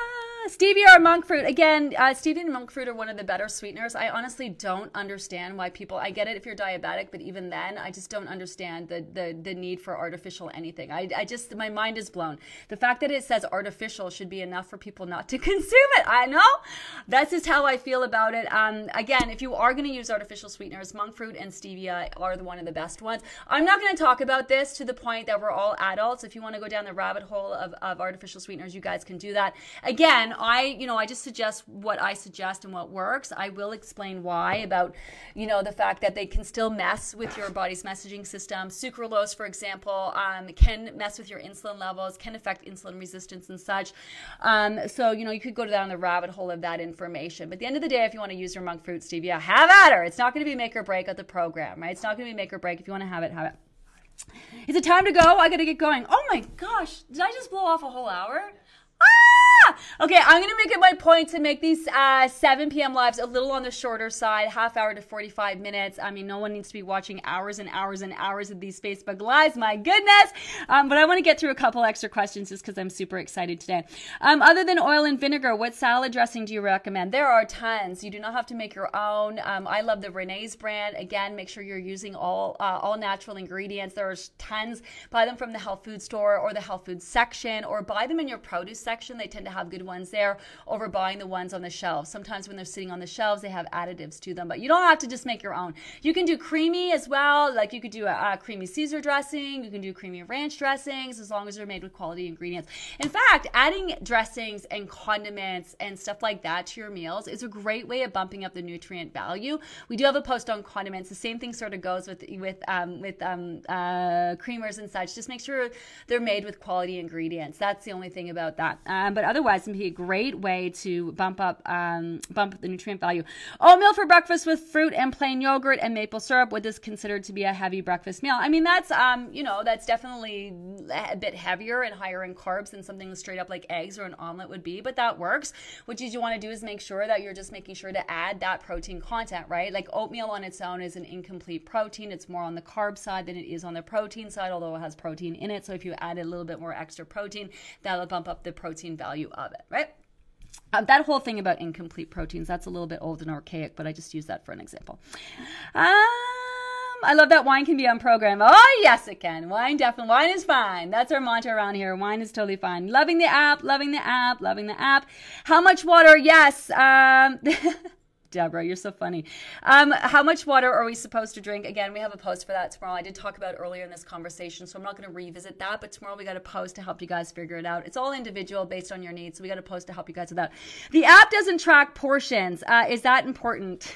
Stevia or monk fruit. Again, uh, stevia and monk fruit are one of the better sweeteners. I honestly don't understand why people, I get it if you're diabetic, but even then, I just don't understand the the, the need for artificial anything. I, I just, my mind is blown. The fact that it says artificial should be enough for people not to consume it. I know. That's just how I feel about it. Um, again, if you are going to use artificial sweeteners, monk fruit and stevia are the, one of the best ones. I'm not going to talk about this to the point that we're all adults. If you want to go down the rabbit hole of, of artificial sweeteners, you guys can do that. Again, I, you know, I just suggest what I suggest and what works. I will explain why about, you know, the fact that they can still mess with your body's messaging system. Sucralose, for example, um, can mess with your insulin levels, can affect insulin resistance and such. Um, so, you know, you could go down the rabbit hole of that information. But at the end of the day, if you want to use your monk fruit stevia, have at her. It's not going to be make or break at the program, right? It's not going to be make or break. If you want to have it, have it. Is it time to go? I got to get going. Oh my gosh. Did I just blow off a whole hour? Ah! Okay, I'm going to make it my point to make these uh, seven p.m. lives a little on the shorter side, half hour to forty-five minutes. I mean, no one needs to be watching hours and hours and hours of these Facebook lives. My goodness. Um, but I want to get through a couple extra questions just because I'm super excited today. Um, other than oil and vinegar, what salad dressing do you recommend? There are tons. You do not have to make your own. Um, I love the Renee's brand. Again, make sure you're using all uh, all natural ingredients. There's tons. Buy them from the health food store or the health food section, or buy them in your produce section. They tend to have good ones there over buying the ones on the shelves. Sometimes when they're sitting on the shelves, they have additives to them, but you don't have to just make your own. You can do creamy as well. Like you could do a, a creamy Caesar dressing. You can do creamy ranch dressings as long as they're made with quality ingredients. In fact, adding dressings and condiments and stuff like that to your meals is a great way of bumping up the nutrient value. We do have a post on condiments. The same thing sort of goes with with um, with um, uh, creamers and such. Just make sure they're made with quality ingredients. That's the only thing about that. Um, but otherwise, it can be a great way to bump up um, bump up the nutrient value. Oatmeal for breakfast with fruit and plain yogurt and maple syrup. Would this considered to be a heavy breakfast meal? I mean, that's um, you know, that's definitely a bit heavier and higher in carbs than something straight up like eggs or an omelet would be, but that works. What you want to do is make sure that you're just making sure to add that protein content, right? Like oatmeal on its own is an incomplete protein. It's more on the carb side than it is on the protein side, although it has protein in it. So if you add a little bit more extra protein, that'll bump up the protein value of it, right? Um, that whole thing about incomplete proteins, that's a little bit old and archaic, but I just use that for an example. Um, I love that wine can be on program. Oh, yes, it can. Wine definitely. Wine is fine. That's our mantra around here. Wine is totally fine. Loving the app, loving the app, loving the app. How much water? Yes. Um, Deborah, you're so funny. Um, how much water are we supposed to drink? Again, we have a post for that tomorrow. I did talk about it earlier in this conversation, so I'm not going to revisit that, but tomorrow we got a post to help you guys figure it out. It's all individual based on your needs, so we got a post to help you guys with that. The app doesn't track portions. Uh, is that important?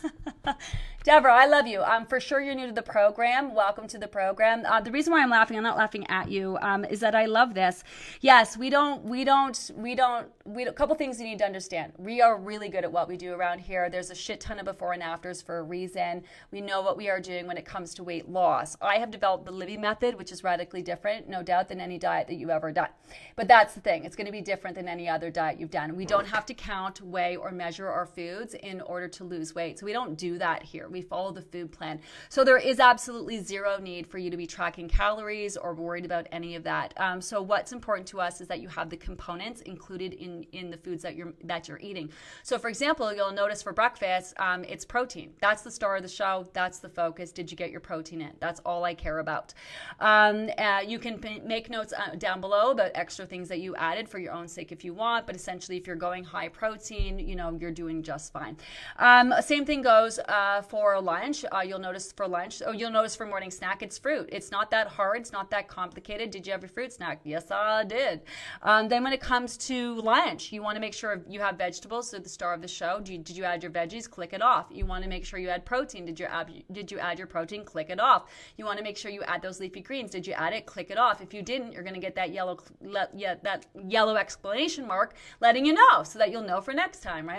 Deborah, I love you. Um, for sure you're new to the program. Welcome to the program. Uh, the reason why I'm laughing, I'm not laughing at you, um, is that I love this. Yes, we don't, we don't, we don't, we a couple things you need to understand. We are really good at what we do around here. There's a shit ton of before and afters for a reason. We know what we are doing when it comes to weight loss. I have developed the Livy method, which is radically different, no doubt, than any diet that you've ever done. But that's the thing. It's going to be different than any other diet you've done. We don't have to count, weigh, or measure our foods in order to lose weight. So we don't do that here. We follow the food plan. So there is absolutely zero need for you to be tracking calories or worried about any of that. Um, so what's important to us is that you have the components included in, in the foods that you're that you're eating. So for example, you'll notice for breakfast, um, it's protein. That's the star of the show. That's the focus. Did you get your protein in? That's all I care about. Um, uh, you can p- make notes uh, down below about extra things that you added for your own sake if you want, but essentially if you're going high protein, you know, you're doing just fine. Um, same thing goes uh, for lunch. Uh, you'll notice for lunch, oh, you'll notice for morning snack, it's fruit. It's not that hard. It's not that complicated. Did you have your fruit snack? Yes, I did. Um, then when it comes to lunch, you want to make sure you have vegetables. So the star of the show, did you, did you add your veggies? Click it off. You want to make sure you add protein. Did you add, did you add your protein? Click it off. You want to make sure you add those leafy greens. Did you add it? Click it off. If you didn't, you're going to get that yellow, yeah, that yellow exclamation mark letting you know so that you'll know for next time, right?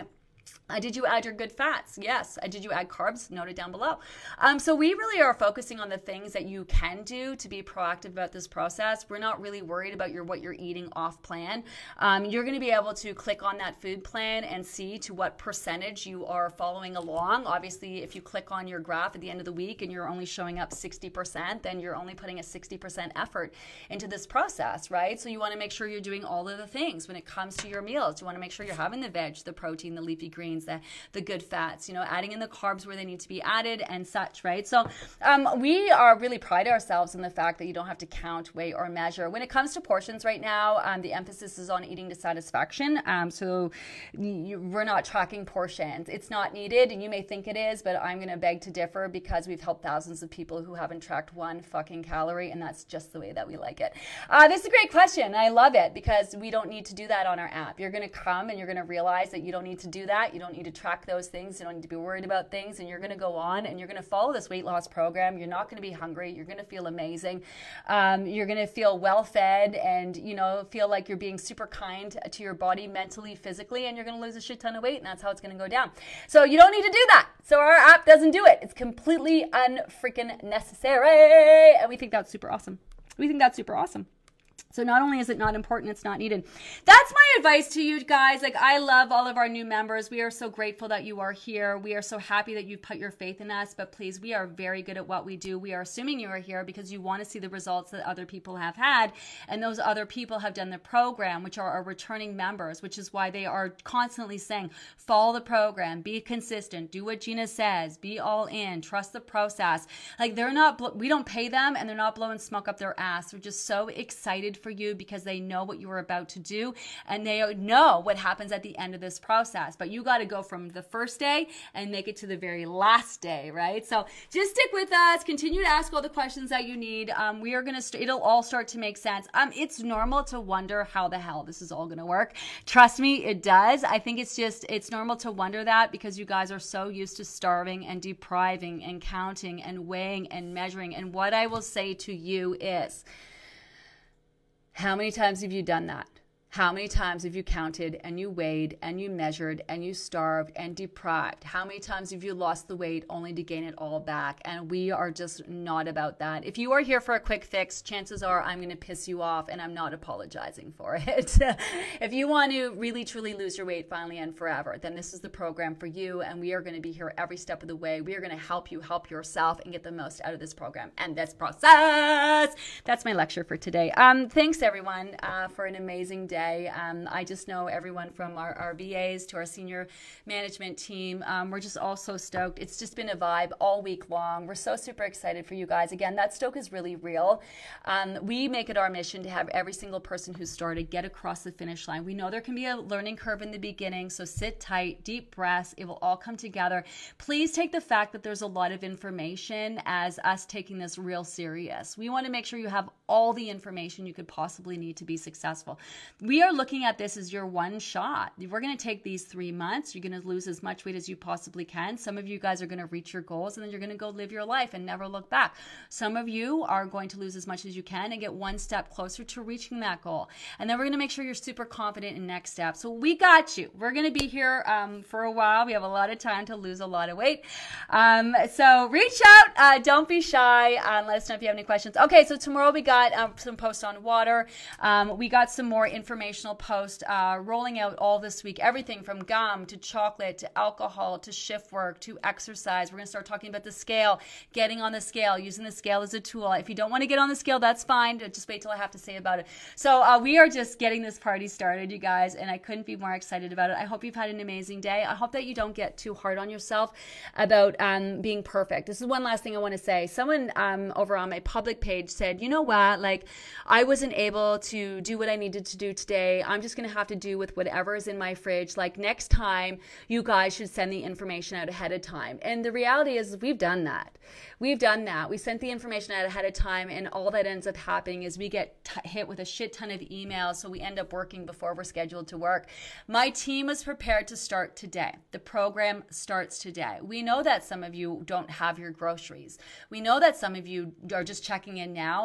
Uh, did you add your good fats? Yes. Uh, did you add carbs? Note it down below. Um, so we really are focusing on the things that you can do to be proactive about this process. We're not really worried about your what you're eating off plan. Um, you're going to be able to click on that food plan and see to what percentage you are following along. Obviously, if you click on your graph at the end of the week and you're only showing up sixty percent, then you're only putting a sixty percent effort into this process, right? So you want to make sure you're doing all of the things when it comes to your meals. You want to make sure you're having the veg, the protein, the leafy greens, the, the good fats, you know, adding in the carbs where they need to be added and such, right? So um, we are really pride ourselves in the fact that you don't have to count, weigh, or measure. When it comes to portions right now, um, the emphasis is on eating to satisfaction. Um, so you, we're not tracking portions. It's not needed, and you may think it is, but I'm going to beg to differ because we've helped thousands of people who haven't tracked one fucking calorie, and that's just the way that we like it. Uh, this is a great question. I love it because we don't need to do that on our app. You're going to come and you're going to realize that you don't need to do that. You don't need to track those things. You don't need to be worried about things, and you're going to go on and you're going to follow this weight loss program. You're not going to be hungry. You're going to feel amazing. Um, you're going to feel well fed and, you know, feel like you're being super kind to your body mentally, physically, and you're going to lose a shit ton of weight, and that's how it's going to go down. So you don't need to do that. So our app doesn't do it. It's completely unfreaking necessary, and we think that's super awesome. We think that's super awesome. So not only is it not important, it's not needed. That's my advice to you guys. Like, I love all of our new members. We are so grateful that you are here. We are so happy that you've put your faith in us. But please, we are very good at what we do. We are assuming you are here because you want to see the results that other people have had. And those other people have done the program, which are our returning members, which is why they are constantly saying, follow the program, be consistent, do what Gina says, be all in, trust the process. Like, they're not, we don't pay them, and they're not blowing smoke up their ass. They're just so excited for you because they know what you are about to do, and they know what happens at the end of this process. But you got to go from the first day and make it to the very last day, right? So just stick with us. Continue to ask all the questions that you need. Um, we are going to, st- it'll all start to make sense. Um, it's normal to wonder how the hell this is all going to work. Trust me, it does. I think it's just, it's normal to wonder that because you guys are so used to starving and depriving and counting and weighing and measuring. And what I will say to you is, how many times have you done that? How many times have you counted and you weighed and you measured and you starved and deprived? How many times have you lost the weight only to gain it all back? And we are just not about that. If you are here for a quick fix, chances are I'm going to piss you off, and I'm not apologizing for it. If you want to really, truly lose your weight finally and forever, then this is the program for you, and we are going to be here every step of the way. We are going to help you help yourself and get the most out of this program and this process. That's my lecture for today. Um, thanks, everyone, uh, for an amazing day. Um, I just know everyone from our, our V As to our senior management team. Um, we're just all so stoked. It's just been a vibe all week long. We're so super excited for you guys. Again, that stoke is really real. Um, we make it our mission to have every single person who started get across the finish line. We know there can be a learning curve in the beginning, so sit tight, deep breaths. It will all come together. Please take the fact that there's a lot of information as us taking this real serious. We want to make sure you have all the information you could possibly need to be successful. We are looking at this as your one shot. We're going to take these three months. You're going to lose as much weight as you possibly can. Some of you guys are going to reach your goals, and then you're going to go live your life and never look back. Some of you are going to lose as much as you can and get one step closer to reaching that goal. And then we're going to make sure you're super confident in next steps. So we got you. We're going to be here um, for a while. We have a lot of time to lose a lot of weight. Um, so reach out. Uh, don't be shy. Uh, let us know if you have any questions. Okay, so tomorrow we got um, some posts on water. Um, we got some more information post uh, rolling out all this week, everything from gum to chocolate to alcohol to shift work to exercise. We're going to start talking about the scale, getting on the scale, using the scale as a tool. If you don't want to get on the scale, that's fine. Just wait till I have to say about it. So uh, we are just getting this party started, you guys, and I couldn't be more excited about it. I hope you've had an amazing day. I hope that you don't get too hard on yourself about um, being perfect. This is one last thing I want to say. Someone um, over on my public page said, you know what, like, I wasn't able to do what I needed to do today. I'm just going to have to do with whatever is in my fridge. Like, next time, you guys should send the information out ahead of time. And the reality is we've done that. We've done that. We sent the information out ahead of time, and all that ends up happening is we get t- hit with a shit ton of emails, so we end up working before we're scheduled to work. My team was prepared to start today. The program starts today. We know that some of you don't have your groceries. We know that some of you are just checking in now, and you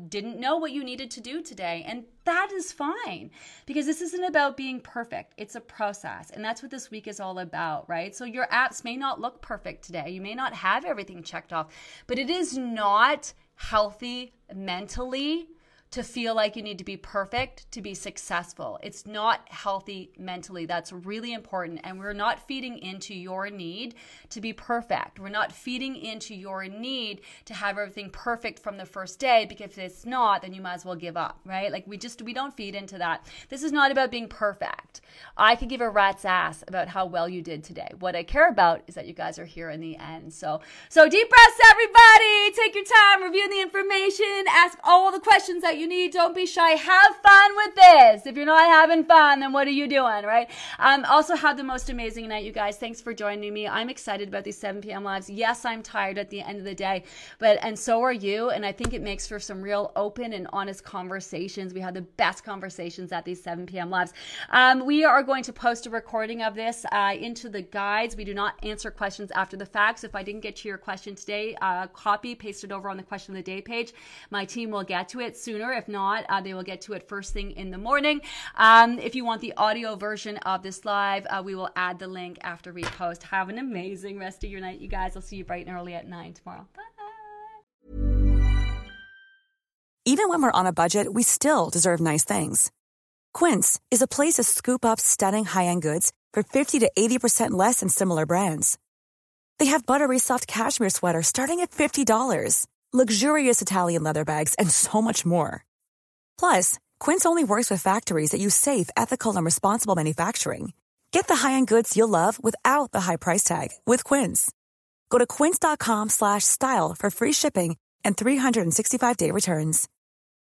didn't know what you needed to do today. And that is fine, because this isn't about being perfect. It's a process. And that's what this week is all about, right? So your apps may not look perfect today. You may not have everything checked off, but it is not healthy mentally to feel like you need to be perfect to be successful. It's not healthy mentally. That's really important. And we're not feeding into your need to be perfect. We're not feeding into your need to have everything perfect from the first day, because if it's not, then you might as well give up, right? Like we just, we don't feed into that. This is not about being perfect. I could give a rat's ass about how well you did today. What I care about is that you guys are here in the end. So, so deep breaths, everybody. Take your time, review the information, ask all the questions that you need. Don't be shy. Have fun with this. If you're not having fun, then what are you doing, right? Um, also have the most amazing night, you guys. Thanks for joining me. I'm excited about these seven p.m. lives. Yes, I'm tired at the end of the day, but and so are you. And I think it makes for some real open and honest conversations. We have the best conversations at these seven p.m. lives. Um, we are going to post a recording of this uh, into the guides. We do not answer questions after the fact. So if I didn't get to your question today, uh, copy, paste it over on the question of the day page. My team will get to it sooner. If not, Uh, they will get to it first thing in the morning. Um, if you want the audio version of this live, uh, we will add the link after we post. Have an amazing rest of your night, you guys. I'll see you bright and early at nine tomorrow. Bye. Even when we're on a budget, we still deserve nice things. Quince is a place to scoop up stunning high-end goods for fifty to eighty percent less than similar brands. They have buttery soft cashmere sweaters starting at fifty dollars, luxurious Italian leather bags, and so much more. Plus, Quince only works with factories that use safe, ethical, and responsible manufacturing. Get the high-end goods you'll love without the high price tag with Quince. Go to quince.com slash style for free shipping and three sixty-five day returns.